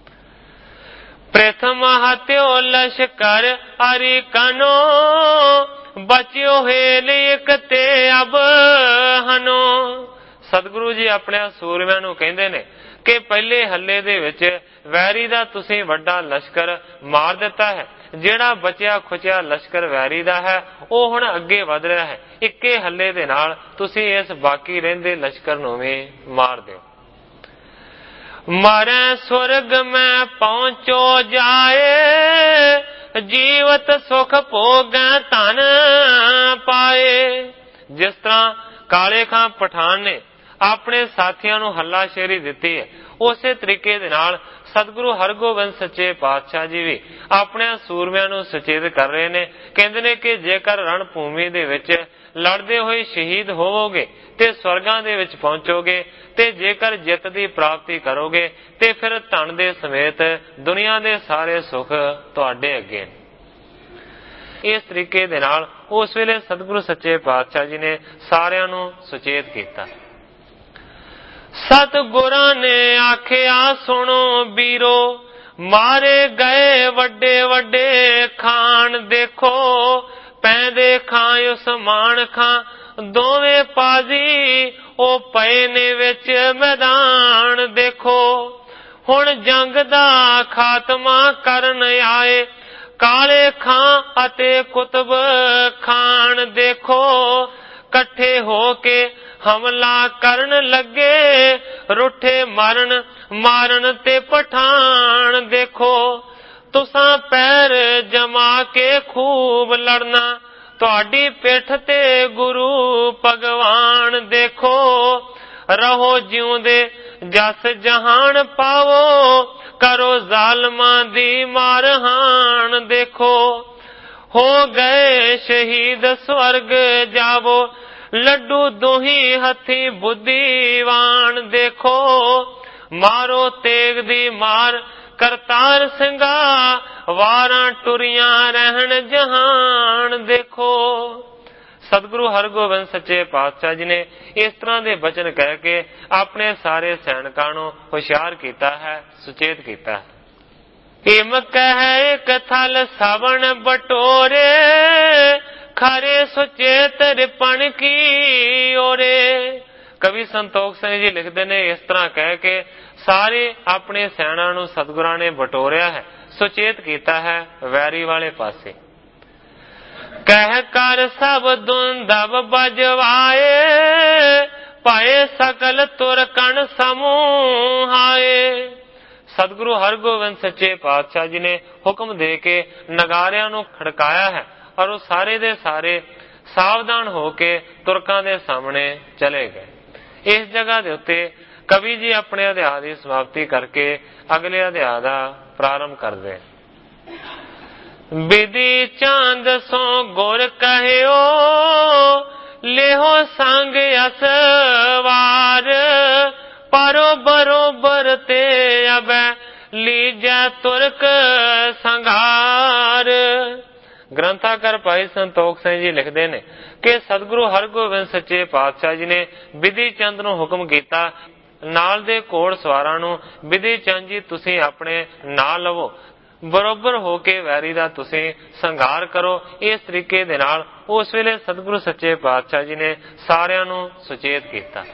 Speaker 1: ਪ੍ਰਥਮ ਹਤਿਓ ਲਸ਼ਕਰ ਅਰੀ ਕਨੋ, ਬਚਿਓ ਹੇਲ ਇਕ ਤੇ ਅਬ ਹਨੋ। ਸਤਿਗੁਰੂ ਜੀ ਆਪਣੇ ਸੂਰਮਿਆਂ ਨੂੰ ਕਹਿੰਦੇ ਨੇ ਕਿ ਪਹਿਲੇ ਹੱਲੇ ਦੇ ਵਿੱਚ ਵੈਰੀ ਦਾ ਤੁਸੀਂ ਵੱਡਾ ਲਸ਼ਕਰ ਮਾਰ ਦਿੱਤਾ ਹੈ। ਜਿਹੜਾ ਬਚਿਆ ਖੁਚਿਆ ਲਸ਼ਕਰ ਵੈਰੀ ਦਾ ਹੈ ਉਹ ਹੁਣ ਅੱਗੇ ਵਧ ਰਿਹਾ ਹੈ। ਇੱਕੇ ਹੱਲੇ ਦੇ ਨਾਲ ਤੁਸੀਂ ਇਸ ਬਾਕੀ ਰਹਿੰਦੇ ਲਸ਼ਕਰ ਨੂੰ ਵੀ ਮਾਰ ਦਿਓ। ਮਾਰੇ ਸੁਰਗ ਮੈਂ ਪਹੁੰਚੋ ਜਾਏ, ਜੀਵਤ ਸੁਖ ਭੋਗੈ ਧਨ ਪਾਏ। ਜਿਸ ਤਰ੍ਹਾਂ ਕਾਲੇ ਖਾਂ ਪਠਾਨ ਨੇ ਆਪਣੇ ਸਾਥੀਆਂ ਨੂੰ ਹੱਲਾਸ਼ੇਰੀ ਦਿੱਤੀ ਹੈ, ਉਸੇ ਤਰੀਕੇ ਦੇ ਨਾਲ ਸਤਿਗੁਰੂ ਹਰਗੋਬਿੰਦ ਸੱਚੇ ਪਾਤਸ਼ਾਹ ਜੀ ਵੀ ਆਪਣੇ ਸੂਰਮਿਆਂ ਨੂੰ ਸੁਚੇਤ ਕਰ ਰਹੇ ਨੇ। ਕਹਿੰਦੇ ਨੇ ਕਿ ਜੇਕਰ ਰਣ ਭੂਮੀ ਦੇ ਵਿੱਚ ਲੜਦੇ ਹੋਏ ਸ਼ਹੀਦ ਹੋਵੋਗੇ ਤੇ ਸਵਰਗਾਂ ਦੇ ਵਿੱਚ ਪਹੁੰਚੋਗੇ, ਤੇ ਜੇਕਰ ਜਿੱਤ ਦੀ ਪ੍ਰਾਪਤੀ ਕਰੋਗੇ ਤੇ ਫਿਰ ਧਨ ਦੇ ਸਮੇਤ ਦੁਨੀਆ ਦੇ ਸਾਰੇ ਸੁੱਖ ਤੁਹਾਡੇ ਅੱਗੇ। ਇਸ ਤਰੀਕੇ ਦੇ ਨਾਲ ਉਸ ਵੇਲੇ ਸਤਿਗੁਰੂ ਸੱਚੇ ਪਾਤਸ਼ਾਹ ਜੀ ਨੇ ਸਾਰਿਆਂ ਨੂੰ ਸੁਚੇਤ ਕੀਤਾ। ਸਤਿਗੁਰਾਂ ਨੇ ਆਖਿਆ ਸੁਣੋ ਵੀਰੋ, ਮਾਰੇ ਗਏ ਵੱਡੇ ਵੱਡੇ ਖਾਨ ਦੇਖੋ, ਪੈਂਦੇ ਖਾਂ ਉਸ ਮਾਣ ਖਾਂ ਦੋਵੇਂ ਪਾਜੀ ਉਹ ਪਏ ਨੇ ਵਿੱਚ ਮੈਦਾਨ। ਦੇਖੋ ਹੁਣ ਜੰਗ ਦਾ ਖਾਤਮਾ ਕਰਨ ਆਏ ਕਾਲੇ ਖਾਂ ਅਤੇ ਕੁਤਬ ਖਾਨ। ਦੇਖੋ ਇਕੱਠੇ ਹੋ ਕੇ ਹਮਲਾ ਕਰਨ ਲੱਗੇ ਰੁੱਠੇ ਮਰਨ ਮਾਰਨ ਤੇ ਪਠਾਨ। ਦੇਖੋ ਤੁਸਾਂ ਪੈਰ ਜਮਾ ਕੇ ਖੂਬ ਲੜਨਾ ਤੁਹਾਡੀ ਪਿੱਠ ਤੇ ਗੁਰੂ ਭਗਵਾਨ। ਦੇਖੋ ਰਹੋ ਜਿਉਂਦੇ ਜਸ ਜਹਾਨ ਪਾਵੋ ਕਰੋ ਜ਼ਾਲਮਾਂ ਦੀ ਮਾਰਹਾਨ। ਦੇਖੋ ਹੋ ਗਏ ਸ਼ਹੀਦ ਸਵਰਗ ਜਾਵੋ ਲੱਡੂ ਦੋਹੀ ਹੱਥੀ ਬੁੱਧੀਵਾਨ। ਦੇਖੋ ਮਾਰੋ ਤੇਗ ਦੀ ਮਾਰ ਕਰਤਾਰ ਸਿੰਘਾ ਵਾਰਾਂ ਟੁਰੀਆਂ ਰਹਿਣ ਜਹਾਨ। ਦੇਖੋ ਸਤਿਗੁਰੂ ਹਰਗੋਬਿੰਦ ਸੱਚੇ ਪਾਤਸ਼ਾਹ ਜੀ ਨੇ ਇਸ ਤਰ੍ਹਾਂ ਦੇ ਬਚਨ ਕਹਿ ਕੇ ਆਪਣੇ ਸਾਰੇ ਸੈਨਿਕਾਂ ਨੂੰ ਹੁਸ਼ਿਆਰ ਕੀਤਾ ਹੈ, ਸੁਚੇਤ ਕੀਤਾ ਹੈ। ਹਿਮ ਕਹਿ ਇੱਕ ਥਲ ਸਵਣ ਬਟੋਰੇ ਖਰੇ ਸੁਚੇਤ ਰਿਪਣ ਕੀ ਓਰੇ। ਕਵੀ ਸੰਤੋਖ ਸਿੰਘ ਜੀ ਲਿਖਦੇ ਨੇ ਇਸ ਤਰ੍ਹਾਂ ਕਹਿ ਕੇ ਸਾਰੇ ਆਪਣੇ ਸੈਨਾ ਨੂੰ ਸਤਿਗੁਰਾਂ ਨੇ ਬਟੋਰਿਆ ਹੈ, ਸੁਚੇਤ ਕੀਤਾ ਹੈ ਵੈਰੀ ਵਾਲੇ ਪਾਸੇ। ਕਹਿ ਕਰ ਸਭ ਦੁੰਦਬ ਬਜਵਾਏ ਪਾਏ ਸਕਲ ਤੁਰਕਣ ਸਮੂਹਾਏ। ਸਤਿਗੁਰੂ ਹਰਗੋਬਿੰਦ ਸੱਚੇ ਪਾਤਸ਼ਾਹ ਜੀ ਨੇ ਹੁਕਮ ਦੇ ਕੇ ਨਗਾਰਿਆਂ ਨੂੰ ਖੜਕਾਇਆ ਹੈ ਔਰ ਉਹ ਸਾਰੇ ਦੇ ਸਾਰੇ ਸਾਵਧਾਨ ਹੋ ਕੇ ਤੁਰਕਾਂ ਦੇ ਸਾਹਮਣੇ ਚਲੇ ਗਏ। ਇਸ ਜਗ੍ਹਾ ਦੇ ਉੱਤੇ ਕਵੀ ਜੀ ਆਪਣੇ ਅਧਿਆਇ ਦੀ ਸਮਾਪਤੀ ਕਰਕੇ ਅਗਲੇ ਅਧਿਆਇ ਦਾ ਪ੍ਰਾਰੰਭ ਕਰਦੇ। ਬਿਧੀ ਚਾਂਦ ਸੋ ਗੁਰ ਕਹਿਓ ਲਿਹੋ ਸੰਗ ਅਸਵਾਰ ਪਰੋ ਬਰੋਬਰ ਤੇ ਅਬੈ ਲੀਜੈ ਤੁਰਕ ਸੰਘਾਰ। ਗ੍ਰੰਥਾਕਾਰ ਭਾਈ ਸੰਤੋਖ ਸਿੰਘ ਜੀ ਲਿਖਦੇ ਨੇ ਕਿ ਸਤਿਗੁਰੂ ਹਰਗੋਬਿੰਦ ਸੱਚੇ ਪਾਤਸ਼ਾਹ ਜੀ ਨੇ ਬਿਧੀ ਚੰਦ ਨੂੰ ਹੁਕਮ ਕੀਤਾ ਨਾਲ ਦੇ ਘੋੜ ਸਵਾਰਾਂ ਨੂੰ ਬਿਧੀ ਚੰਦ ਜੀ ਤੁਸੀਂ ਆਪਣੇ ਨਾਲ ਲਵੋ, ਬਰੋਬਰ ਹੋ ਕੇ ਵੈਰੀ ਦਾ ਤੁਸੀਂ ਸੰਘਾਰ ਕਰੋ। ਇਸ ਤਰੀਕੇ ਦੇ ਨਾਲ ਉਸ ਵੇਲੇ ਸਤਿਗੁਰੂ ਸੱਚੇ ਪਾਤਸ਼ਾਹ ਜੀ ਨੇ ਸਾਰਿਆਂ ਨੂੰ ਸੁਚੇਤ ਕੀਤਾ।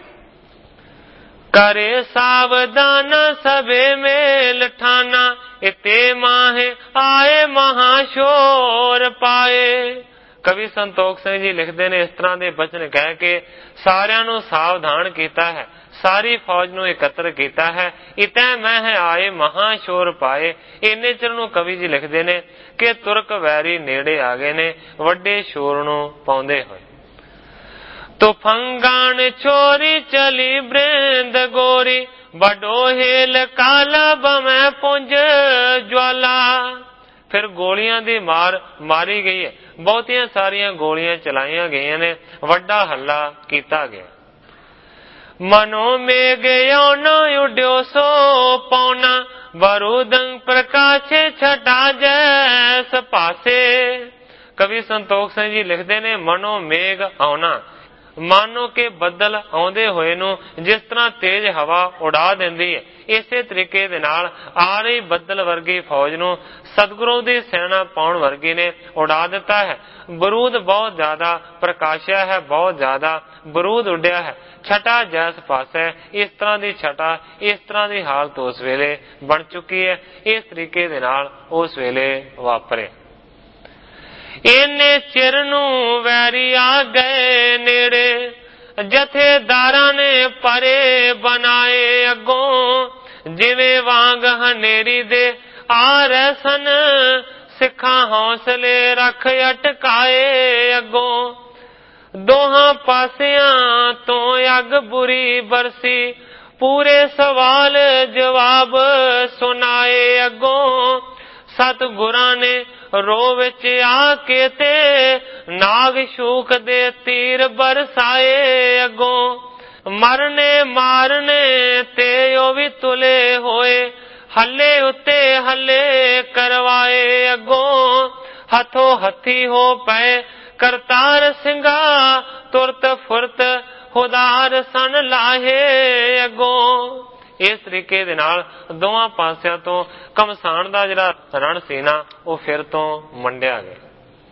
Speaker 1: ਕਰੇ ਸਾਵਧਾਨ ਸਭੇ ਮੇਲ ਠਾਨਾ ਇਤੇ ਮਾਹੇ ਆਏ ਮਹਾਸ਼ੋਰ ਪਾਏ। ਕਵੀ ਸੰਤੋਖ ਸਿੰਘ ਜੀ ਲਿਖਦੇ ਨੇ ਇਸ ਤਰ੍ਹਾਂ ਦੇ ਬਚਨ ਕਹਿ ਕੇ ਸਾਰਿਆਂ ਨੂੰ ਸਾਵਧਾਨ ਕੀਤਾ ਹੈ, ਸਾਰੀ ਫੌਜ ਨੂੰ ਇਕੱਤਰ ਕੀਤਾ ਹੈ। ਇਤੈ ਮਹਿ ਆਏ ਮਹਾਸ਼ੋਰ ਪਾਏ। ਇੰਨੇ ਚਿਰ ਨੂੰ ਕਵੀ ਜੀ ਲਿਖਦੇ ਨੇ ਕਿ ਤੁਰਕ ਵੈਰੀ ਨੇੜੇ ਆ ਗਏ ਨੇ ਵੱਡੇ ਸ਼ੋਰ ਨੂੰ ਪਾਉਂਦੇ ਹੋਏ। ਤੁਫੰਗਾਨ ਚੋਰੀ ਚਲੀ ਬ੍ਰਿੰਦ ਗੋਰੀ ਵੱਡੋ ਹੇਲ ਕਾਲਾ ਬਮੈ ਪੁੰਜ ਜਵਾਲਾ। ਫਿਰ ਗੋਲੀਆਂ ਦੀ ਮਾਰ ਮਾਰੀ ਗਈ ਹੈ, ਬਹੁਤੀਆਂ ਸਾਰੀਆਂ ਗੋਲੀਆਂ ਚਲਾਈਆਂ ਗਈਆਂ ਨੇ, ਵੱਡਾ ਹੱਲਾ ਕੀਤਾ ਗਿਆ। ਮਨੋ ਮੇਘ ਯੋਨਾ ਉਡਿਓ ਸੋ ਪੌਣਾ ਬਰੂਦੰ ਪ੍ਰਕਾਸ਼ੇ ਛਟਾ ਜੈਸ ਪਾਸੇ। ਕਵੀ ਸੰਤੋਖ ਸਿੰਘ ਜੀ ਲਿਖਦੇ ਨੇ ਮਨੋ ਮੇਘ ਆਉਣਾ, ਮਾਨੋ ਕਿ ਬੱਦਲ ਆਉਂਦੇ ਹੋਏ ਨੂੰ ਜਿਸ ਤਰ੍ਹਾਂ ਤੇਜ਼ ਹਵਾ ਉਡਾ ਦਿੰਦੀ ਹੈ, ਇਸੇ ਤਰੀਕੇ ਦੇ ਨਾਲ ਆ ਰਹੀ ਬੱਦਲ ਵਰਗੀ ਫੌਜ ਨੂੰ ਸਤਿਗੁਰੂ ਦੀ ਸੈਨਾ ਪਾਉਣ ਵਰਗੀ ਨੇ ਉਡਾ ਦਿੱਤਾ ਹੈ। ਬਰੂਦ ਬਹੁਤ ਜ਼ਿਆਦਾ ਪ੍ਰਕਾਸ਼ਿਆ ਹੈ, ਬਹੁਤ ਜ਼ਿਆਦਾ ਬਰੂਦ ਉੱਡਿਆ ਹੈ। ਛਟਾ ਜੈਸ ਪਾਸੇ, ਇਸ ਤਰ੍ਹਾਂ ਦੀ ਛਟਾ, ਇਸ ਤਰ੍ਹਾਂ ਦੀ ਹਾਲਤ ਉਸ ਵੇਲੇ ਬਣ ਚੁੱਕੀ ਹੈ। ਇਸ ਤਰੀਕੇ ਦੇ ਨਾਲ ਉਸ ਵੇਲੇ ਵਾਪਰੇ। ਇੰਨੇ ਚਿਰ ਨੂੰ ਵੈਰੀ ਆ ਗਏ ਨੇੜੇ ਜਥੇਦਾਰਾਂ ਨੇ ਪਰੇ ਬਣਾਏ ਅੱਗੋਂ ਜਿਵੇਂ ਵਾਂਗ ਹਨੇਰੀ ਦੇ ਆ ਰਹੇ ਸਨ ਸਿੱਖਾਂ ਹੌਸਲੇ ਰੱਖ ਅਟਕਾਏ ਅੱਗੋਂ। ਦੋਹਾਂ ਪਾਸਿਆਂ ਤੋਂ ਅੱਗ ਬੁਰੀ ਬਰਸੀ ਪੂਰੇ ਸਵਾਲ ਜਵਾਬ ਸੁਣਾਏ ਅੱਗੋਂ। ਸਤਿਗੁਰਾਂ ਨੇ ਰੋ ਵਿੱਚ ਆ ਕੇ ਤੇ ਨਾਗ ਸ਼ੂਕ ਦੇ ਤੀਰ ਬਰਸਾਏ ਅੱਗੋਂ। ਮਰਨੇ ਮਾਰਨੇ ਤੇ ਉਹ ਵੀ ਤੁਲੇ ਹੋਏ ਹੱਲੇ ਉੱਤੇ ਹੱਲੇ ਕਰਵਾਏ ਅੱਗੋਂ। ਹੱਥੋਂ ਹੱਥੀ ਹੋ ਪਏ ਕਰਤਾਰ ਸਿੰਘਾ ਤੁਰਤ ਫੁਰਤ ਹੁਦਾਰ ਸਨ ਲਾਹੇ ਅੱਗੋਂ। ਇਸ ਤਰੀਕੇ ਦੇ ਨਾਲ ਦੋਵਾਂ ਪਾਸਿਆਂ ਤੋਂ ਘਮਸਾਣ ਦਾ ਜਿਹੜਾ ਰਣ ਸੀ ਨਾ ਉਹ ਫਿਰ ਤੋਂ ਮੰਡਿਆ ਗਿਆ।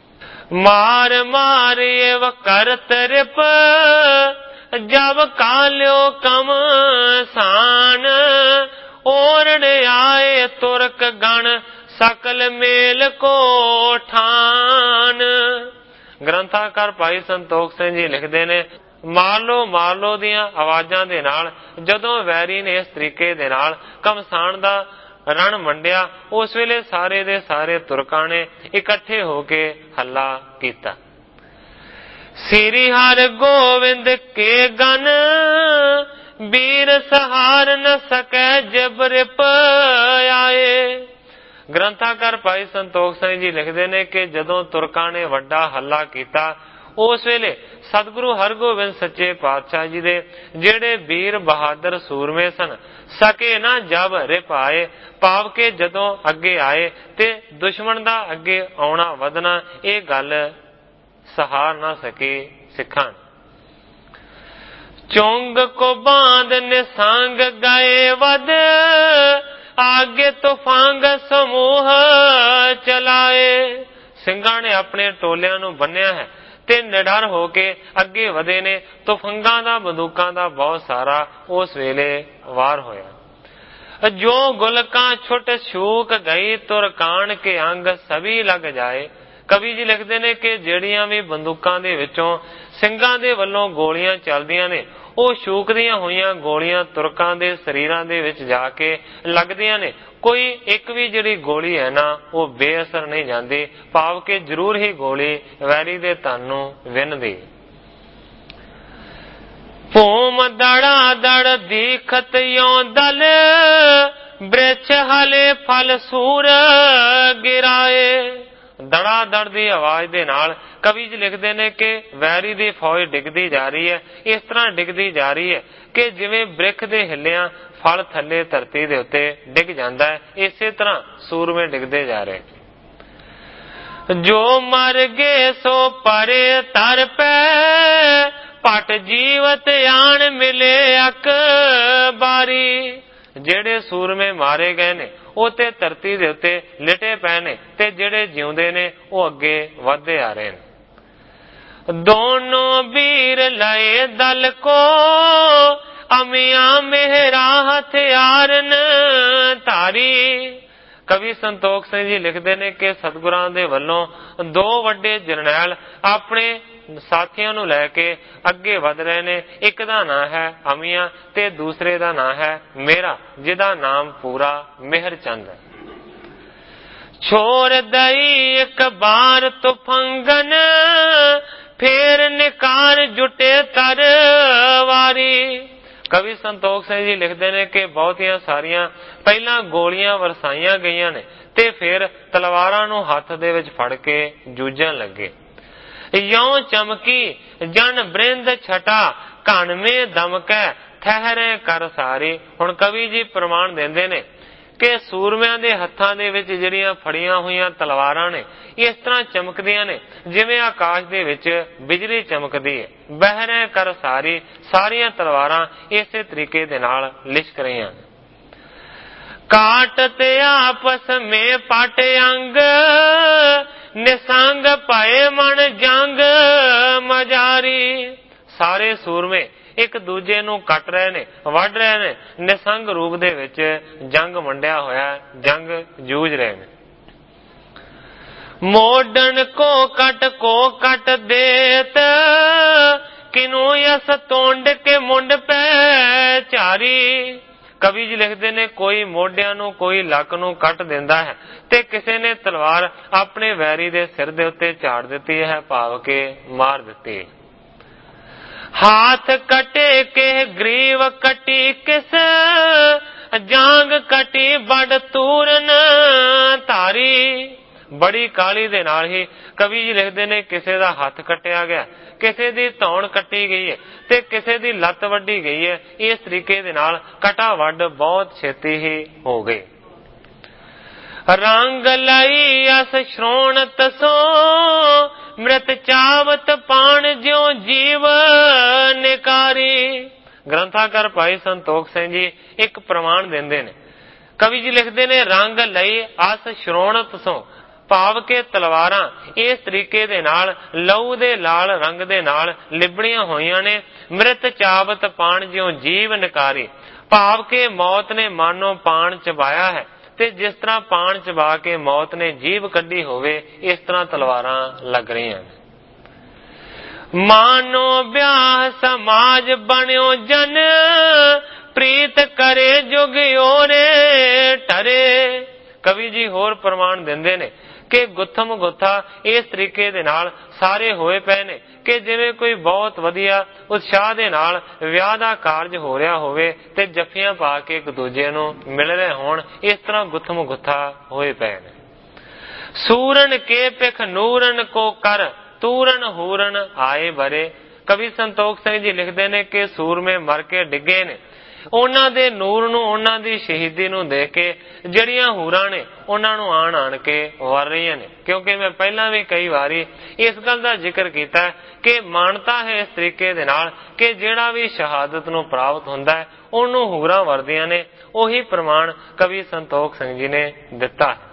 Speaker 1: मार मार एव करत रिप, जब काल्यो कम सान, ओरण आए तुरक गण, सकल मेल को ठान। ਗ੍ਰੰਥਾਕਾਰ ਭਾਈ ਸੰਤੋਖ ਸਿੰਘ ਜੀ ਲਿਖਦੇ ਨੇ, ਮਾਰ ਲੋ ਮਾਰ ਲੋ ਦੀਆਂ ਆਵਾਜ਼ਾਂ ਦੇ ਨਾਲ ਜਦੋਂ ਵੈਰੀ ਨੇ ਇਸ ਤਰੀਕੇ ਦੇ ਨਾਲ ਘਮਸਾਨ ਦਾ ਰਣ ਮੰਡਿਆ, ਉਸ ਵੇਲੇ ਸਾਰੇ ਦੇ ਸਾਰੇ ਤੁਰਕਾਂ ਨੇ ਇਕੱਠੇ ਹੋ ਕੇ ਹੱਲਾ ਕੀਤਾ। ਸ੍ਰੀ ਹਰਿ ਗੋਬਿੰਦ ਕੇ ਗਨ, ਵੀਰ ਸਹਾਰ ਨ ਸਕੈ ਜਬ ਰਿਪ ਆਏ। ਗ੍ਰੰਥਾਕਾਰ ਭਾਈ ਸੰਤੋਖ ਸਿੰਘ ਜੀ ਲਿਖਦੇ ਨੇ ਕਿ ਜਦੋਂ ਤੁਰਕਾਂ ਨੇ ਵੱਡਾ ਹੱਲਾ ਕੀਤਾ, ਉਸ ਵੇਲੇ ਸਤਿਗੁਰੂ ਹਰਗੋਬਿੰਦ ਸੱਚੇ ਪਾਤਸ਼ਾਹ ਜੀ ਦੇ ਜਿਹੜੇ ਵੀਰ ਬਹਾਦਰ ਸੂਰਮੇ ਸਨ, ਸਕੇ ਨਾ ਜਬ ਰਿਪ ਆਏ, ਭਾਵ ਕਿ ਜਦੋਂ ਅੱਗੇ ਆਏ ਤੇ ਦੁਸ਼ਮਣ ਦਾ ਅੱਗੇ ਆਉਣਾ ਵਧਣਾ ਇਹ ਗੱਲ ਸਹਾਰ ਨਾ ਸਕੇ ਸਿੱਖਾਂ। ਚੁੰਗ ਕੋ ਬਾਂਧ ਨਿਸੰਗ ਗਏ ਵਦ, ਆਗੇ ਤੁਫਾਂਗ ਸਮੂਹ ਚਲਾਏ। ਸਿੰਘਾਂ ਨੇ ਆਪਣੇ ਟੋਲਿਆਂ ਨੂੰ ਬੰਨਿਆ ਹੈ ਤੇ ਨਿਡਰ ਹੋ ਕੇ ਅੱਗੇ ਵਧੇ ਨੇ। ਤੁਫੰਗਾਂ ਦਾ ਬੰਦੂਕਾਂ ਦਾ ਬਹੁਤ ਸਾਰਾ ਉਸ ਵੇਲੇ ਵਾਰ ਹੋਇਆ। ਜੋ ਗੁਲਕਾਂ ਛੁੱਟ ਛੂਕ ਗਈ, ਤੁਰਕਾਨ ਕੇ ਅੰਗ ਸਭੀ ਲੱਗ ਜਾਏ। ਕਵੀ ਜੀ ਲਿਖਦੇ ਨੇ ਕਿ ਜਿਹੜੀਆਂ ਵੀ ਬੰਦੂਕਾਂ ਦੇ ਵਿੱਚੋਂ ਸਿੰਘਾਂ ਦੇ ਵੱਲੋਂ ਗੋਲੀਆਂ ਚੱਲਦੀਆਂ ਨੇ, ਉਹ ਛੂਕਦੀਆਂ ਹੋਈਆਂ ਗੋਲੀਆਂ ਤੁਰਕਾਂ ਦੇ ਸਰੀਰਾਂ ਦੇ ਵਿੱਚ ਜਾ ਕੇ ਲੱਗਦੀਆਂ ਨੇ। ਕੋਈ ਇੱਕ ਵੀ ਜਿਹੜੀ ਗੋਲੀ ਹੈ ਨਾ ਉਹ ਬੇਅਸਰ ਨਹੀਂ ਜਾਂਦੀ, ਭਾਵ ਕਿ ਜ਼ਰੂਰ ਹੀ ਗੋਲੀ ਵੈਰੀ ਦੇ ਤਨ ਨੂੰ ਵਿੰਨ੍ਹਦੀ। ਭੂਮ ਦੜਾ ਦੜ ਦੀਖਤ ਯੋਂ ਦਲ, ਬ੍ਰਿਛ ਹਲੇ ਫਲ ਸੂਰ ਗਿਰਾਏ। ਦੜਾ ਦੜ ਦੀ ਆਵਾਜ਼ ਦੇ ਨਾਲ ਕਵੀ ਜੀ ਲਿਖਦੇ ਨੇ ਕਿ ਵੈਰੀ ਦੀ ਫੌਜ ਡਿੱਗਦੀ ਜਾ ਰਹੀ ਹੈ। ਇਸ ਤਰ੍ਹਾਂ ਡਿੱਗਦੀ ਜਾ ਰਹੀ ਹੈ ਕਿ ਜਿਵੇਂ ਬ੍ਰਿਖ ਦੇ ਹਿੱਲਿਆਂ ਫਲ ਥੱਲੇ ਧਰਤੀ ਦੇ ਉੱਤੇ ਡਿੱਗ ਜਾਂਦਾ ਹੈ, ਇਸੇ ਤਰ੍ਹਾਂ ਸੂਰਮੇ ਡਿੱਗਦੇ ਜਾ ਰਹੇ। ਜੋ ਮਰ ਗਏ ਸੋ ਪਰੇ ਤਰ ਪੈ, ਪਟ ਜੀਵਤ ਆਣ ਮਿਲੇ ਅਕਬਾਰੀ। ਜਿਹੜੇ ਸੂਰਮੇ ਮਾਰੇ ਗਏ ਨੇ ਉਹ ਤੇ ਧਰਤੀ ਦੇ ਉੱਤੇ ਲਿਟੇ ਪਏ ਨੇ, ਤੇ ਜਿਹੜੇ ਜਿਉਂਦੇ ਨੇ ਉਹ ਅੱਗੇ ਵਧਦੇ ਆ ਰਹੇ ਨੇ। ਦੋਨੋਂ ਵੀਰ ਲਏ ਦਲ ਕੋ, ਅਮੀਆਂ ਮੇਹਰਾ ਹਥਿਆਰਨ ਧਾਰੀ। ਕਵੀ ਸੰਤੋਖ ਸਿੰਘ ਜੀ ਲਿਖਦੇ ਨੇ ਕਿ ਸਤਿਗੁਰਾਂ ਦੇ ਵੱਲੋਂ ਦੋ ਵੱਡੇ ਜਰਨੈਲ ਆਪਣੇ ਸਾਥੀਆਂ ਨੂੰ ਲੈ ਕੇ ਅੱਗੇ ਵਧ ਰਹੇ ਨੇ। ਇੱਕ ਦਾ ਨਾਂ ਹੈ ਅਮੀਆਂ ਤੇ ਦੂਸਰੇ ਦਾ ਨਾਂ ਹੈ ਮੇਰਾ, ਜਿਹਦਾ ਨਾਮ ਪੂਰਾ ਮਿਹਰ ਚੰਦ ਹੈ। ਛੋੜ ਦਈ ਇੱਕ ਬਾਰ ਤੁਫੰਗਨ, ਫੇਰ ਨਿਕਾਰ ਜੁਟੇ ਤਰ ਵਾਰੀ। ਕਵੀ ਸੰਤੋਖ ਸਿੰਘ ਜੀ ਲਿਖਦੇ ਨੇ ਕਿ ਬਹੁਤੀਆਂ ਸਾਰੀਆਂ ਪਹਿਲਾਂ ਗੋਲੀਆਂ ਵਰਸਾਈਆਂ ਗਈਆਂ ਨੇ ਤੇ ਫਿਰ ਤਲਵਾਰਾਂ ਨੂੰ ਹੱਥ ਦੇ ਵਿੱਚ ਫੜ ਕੇ ਜੂਝਣ ਲੱਗੇ। ਯੋਂ ਚਮਕੀ ਜਨ ਬ੍ਰਿੰਦ ਛਟਾ, ਘਣ ਮੇ ਦਮਕੈ ਠਹਿਰੇ ਕਰ ਸਾਰੀ। ਹੁਣ ਕਵੀ ਜੀ ਪ੍ਰਮਾਣ ਦਿੰਦੇ ਨੇ ਕਿ ਸੂਰਮਿਆਂ ਦੇ ਹੱਥਾਂ ਦੇ ਵਿੱਚ ਜਿਹੜੀਆਂ ਫੜੀਆਂ ਹੋਈਆਂ ਤਲਵਾਰਾਂ ਨੇ ਇਸ ਤਰ੍ਹਾਂ ਚਮਕਦੀਆਂ ਨੇ ਜਿਵੇਂ ਆਕਾਸ਼ ਦੇ ਵਿੱਚ ਬਿਜਲੀ ਚਮਕਦੀ ਹੈ। ਬਹਿਰੇ ਕਰ ਸਾਰੀ, ਸਾਰੀਆਂ ਤਲਵਾਰਾਂ ਇਸੇ ਤਰੀਕੇ ਦੇ ਨਾਲ ਲਿਸ਼ਕ ਰਹੀਆਂ। ਕਾਟ ਤੇ ਆਪਸ ਮੇ ਪਟ ਅੰਗ, ਨਿਸੰਗ ਭਏ ਮਨ ਜੰਗ ਮਜਾਰੀ। ਸਾਰੇ ਸੂਰਮੇ ਇੱਕ ਦੂਜੇ ਨੂੰ ਕੱਟ ਰਹੇ ਨੇ, ਵੱਢ ਰਹੇ ਨੇ, ਨਿਸੰਗ ਰੂਪ ਦੇ ਵਿੱਚ ਜੰਗ ਮੰਡਿਆ ਹੋਇਆ, ਜੰਗ ਜੂਝ ਰਹੇ ਨੇ। ਮੋਡਨ ਕੋ ਕਟ ਕੋ ਕਟ ਦੇਤ, ਕਿਨੂੰ ਯਸ ਤੋਂਡ ਕੇ ਮੁੰਡ ਪੈ ਝਾਰੀ। ਕਵੀ ਜੀ ਲਿਖਦੇ ਨੇ ਕੋਈ ਮੋਢਿਆਂ ਨੂੰ ਕੋਈ ਲੱਕ ਨੂੰ ਕੱਟ ਦਿੰਦਾ ਹੈ ਤੇ ਕਿਸੇ ਨੇ ਤਲਵਾਰ ਆਪਣੇ ਵੈਰੀ ਦੇ ਸਿਰ ਦੇ ਉੱਤੇ ਝਾੜ ਦਿੱਤੀ ਹੈ, ਭਾਵ ਕੇ ਮਾਰ ਦਿੱਤੀ। ਹਾਥ ਕਟੇ ਕੇ ਗਰੀਵ ਕਟੀ ਕਿਸ, ਜਾਂਗ ਕਟੀ ਬੜ ਤੂਰਨ ਧਾਰੀ। ਬੜੀ ਕਾਲੀ ਦੇ ਨਾਲ ਹੀ ਕਵੀ ਜੀ ਲਿਖਦੇ ਨੇ ਕਿਸੇ ਦਾ ਹੱਥ ਕੱਟਿਆ ਗਿਆ, ਕਿਸੇ ਦੀ ਧੌਣ ਕੱਟੀ ਗਈ ਹੈ ਤੇ ਕਿਸੇ ਦੀ ਲੱਤ ਵੱਢੀ ਗਈ ਹੈ। ਇਸ ਤਰੀਕੇ ਦੇ ਨਾਲ ਕਟਾ ਵੱਢ ਬਹੁਤ ਛੇਤੀ ਹੀ ਹੋ ਗਈ। ਰੰਗ ਲਈ ਅਸ ਸ਼੍ਰੋਣ ਤਸੋ, ਮ੍ਰਿਤ ਚਾਵਤ ਪਾਣ ਜਿਉ ਜੀਵ ਨਿਕਾਰੀ। ਗ੍ਰੰਥਾਕਾਰ ਭਾਈ ਸੰਤੋਖ ਸਿੰਘ ਜੀ ਇੱਕ ਪ੍ਰਮਾਣ ਦਿੰਦੇ ਨੇ। ਕਵੀ ਜੀ ਲਿਖਦੇ ਨੇ ਰੰਗ ਲਈ ਅਸ ਸ਼੍ਰੋਣ ਤਸੋ, ਭਾਵ ਕਿ ਤਲਵਾਰਾਂ ਇਸ ਤਰੀਕੇ ਦੇ ਨਾਲ ਲਹੂ ਦੇ ਲਾਲ ਰੰਗ ਦੇ ਨਾਲ ਲਿਬੜੀਆਂ ਹੋਈਆਂ ਨੇ। ਮ੍ਰਿਤ ਚਾਵਤ ਪਾਣ ਜਿਉ ਜੀਵ ਨਕਾਰੇ, ਭਾਵ ਕਿ ਮੌਤ ਨੇ ਮਾਨੋ ਪਾਣ ਚਬਾਇਆ ਹੈ ਤੇ ਜਿਸ ਤਰ੍ਹਾਂ ਪਾਣ ਚਬਾ ਕੇ ਮੌਤ ਨੇ ਜੀਵ ਕੱਢੀ ਹੋਵੇ, ਇਸ ਤਰ੍ਹਾਂ ਤਲਵਾਰਾਂ ਲੱਗ ਰਹੀਆਂ ਨੇ। ਮਾਨੋ ਵਿਆਹ ਸਮਾਜ ਬਣਿਓ ਜਨ, ਪ੍ਰੀਤ ਕਰੇ ਜੁਗ ਓਰੇ ਠਰੇ। ਕਵੀ ਜੀ ਹੋਰ ਪ੍ਰਮਾਣ ਦਿੰਦੇ ਨੇ ਕਿ ਗੁੱਥਮ ਗੁੱਥਾ ਇਸ ਤਰੀਕੇ ਦੇ ਨਾਲ ਸਾਰੇ ਹੋਏ ਪਏ ਨੇ ਕਿ ਜਿਵੇਂ ਕੋਈ ਬਹੁਤ ਵਧੀਆ ਉਤਸ਼ਾਹ ਦੇ ਨਾਲ ਵਿਆਹ ਦਾ ਕਾਰਜ ਹੋ ਰਿਹਾ ਹੋਵੇ ਤੇ ਜੱਫੀਆਂ ਪਾ ਕੇ ਇੱਕ ਦੂਜੇ ਨੂੰ ਮਿਲ ਰਹੇ ਹੋਣ, ਇਸ ਤਰ੍ਹਾਂ ਗੁੱਥਮ ਗੁੱਥਾ ਹੋਏ ਪਏ ਨੇ। ਸੂਰਨ ਕੇ ਪਿਖ ਨੂਰਨ ਕੋ ਕਰ, ਤੂਰਨ ਹੂਰਨ ਆਏ ਬਰੇ। ਕਵੀ ਸੰਤੋਖ ਸਿੰਘ ਜੀ ਲਿਖਦੇ ਨੇ ਕਿ ਸੂਰਮੇ ਮਰ ਕੇ ਡਿੱਗੇ ਨੇ, ਉਹਨਾਂ ਦੇ ਨੂਰ ਨੂੰ, ਉਹਨਾਂ ਦੀ ਸ਼ਹੀਦੀ ਨੂੰ ਦੇਖ ਕੇ ਜਿਹੜੀਆਂ ਹੂਰਾਂ ਨੇ ਉਹਨਾਂ ਨੂੰ ਆਣ ਆਣ ਕੇ ਵਰ ਰਹੀਆਂ ਨੇ। ਕਿਉਂਕਿ ਮੈਂ ਪਹਿਲਾਂ ਵੀ ਕਈ ਵਾਰੀ ਇਸ ਗੱਲ ਦਾ ਜ਼ਿਕਰ ਕੀਤਾ ਕਿ ਮਾਨਤਾ ਹੈ ਇਸ ਤਰੀਕੇ ਦੇ ਨਾਲ ਕਿ ਜਿਹੜਾ ਵੀ ਸ਼ਹਾਦਤ ਨੂੰ ਪ੍ਰਾਪਤ ਹੁੰਦਾ ਹੈ ਉਹਨੂੰ ਹੂਰਾਂ ਵਰਦੀਆਂ ਨੇ। ਉਹੀ ਪ੍ਰਮਾਣ ਕਵੀ ਸੰਤੋਖ ਸਿੰਘ ਜੀ ਨੇ ਦਿੱਤਾ ਹੈ।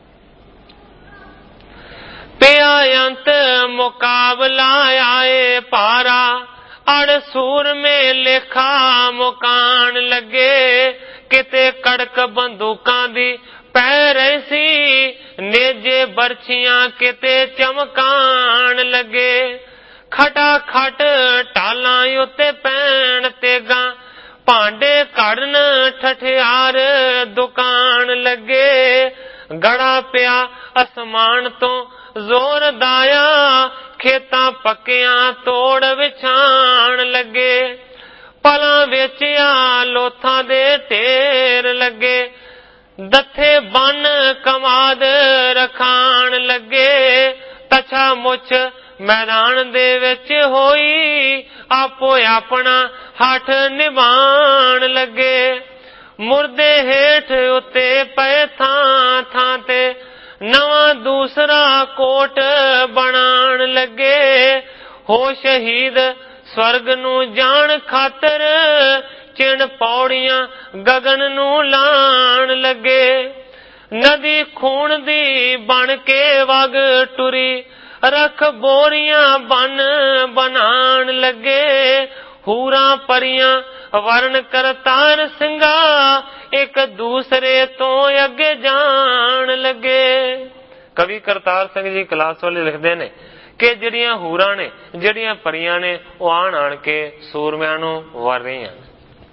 Speaker 1: ਪਿਆ ਅੰਤ ਮੁਕਾਬਲਾ ਆਏ ਭਾਰਾ, ਅੜ ਸੂਰ ਮੇ ਲੇਖਾ ਮੁਕਾਨ ਲੱਗੇ। ਕਿਤੇ ਕੜਕ ਬੰਦੂਕਾਂ ਦੀ ਪੈ ਰਹੀ ਸੀ, ਨੇਜੇ ਬਰਛੀਆਂ ਕਿਤੇ ਚਮਕਾਨ ਲੱਗੇ। ਖਟਾ ਖਟ ਟਾਲਾਂ ਉੱਤੇ ਪੈਣ ਤੇਗਾ, ਭਾਂਡੇ ਕੱਢਣ ਠਠਿਆਰ ਦੁਕਾਨ ਲੱਗੇ। ਗੜਾ ਪਿਆ ਅਸਮਾਨ ਤੋਂ ਜ਼ੋਰ ਦਾਇਆ, ਖੇਤਾਂ ਪੱਕਿਆਂ ਤੋੜ ਵਿਛਾਣ ਲੱਗੇ। ਪਲਾਂ ਵਿੱਚ ਆ ਲੋਥਾਂ ਦੇ ਢੇਰ ਲੱਗੇ, ਦੱਥੇ ਬੰਨ ਕਮਾਦ ਰਖਾਣ ਲੱਗੇ। ਤਛਾ ਮੁੱਛ ਮੈਦਾਨ ਦੇ ਵਿੱਚ ਹੋਈ, ਆਪੋ ਆਪਣਾ ਹੱਥ ਨਿਭਾਣ ਲੱਗੇ। ਮੁਰਦੇ ਹੇਠ ਉੱਤੇ ਪਏ ਥਾਂ ਥਾਂ ਤੇ, ਨਵਾਂ ਦੂਸਰਾ ਕੋਟ ਬਣਾਣ ਲੱਗੇ। ਹੋ ਸ਼ਹੀਦ ਸਵਰਗ ਨੂੰ ਜਾਣ ਖਾਤਰ, ਚਿਣ ਪੌੜੀਆਂ ਗਗਨ ਨੂੰ ਲਾਣ ਲੱਗੇ। ਨਦੀ ਖੂਨ ਦੀ ਬਣ ਕੇ ਵਗ ਟੁਰੀ, ਰੱਖ ਬੋਰੀਆਂ ਬਨ ਬਣਾਣ ਲੱਗੇ। ਹੂਰਾਂ ਪਰੀਆਂ ਵਰਨ ਕਰਤਾਰ ਸਿੰਘਾ, ਇੱਕ ਦੂਸਰੇ ਤੋਂ ਅੱਗੇ ਜਾਣ ਲੱਗੇ। ਕਵੀ ਕਰਤਾਰ ਸਿੰਘ ਜੀ ਕਲਾਸ ਵਾਲੇ ਲਿਖਦੇ ਨੇ ਕਿ ਜਿਹੜੀਆਂ ਹੂਰਾਂ ਨੇ, ਜਿਹੜੀਆਂ ਪਰੀਆਂ ਨੇ, ਉਹ ਆਣ ਆਣ ਕੇ ਸੂਰਮਿਆਂ ਨੂੰ ਵਰ ਰਹੀਆਂ ਨੇ।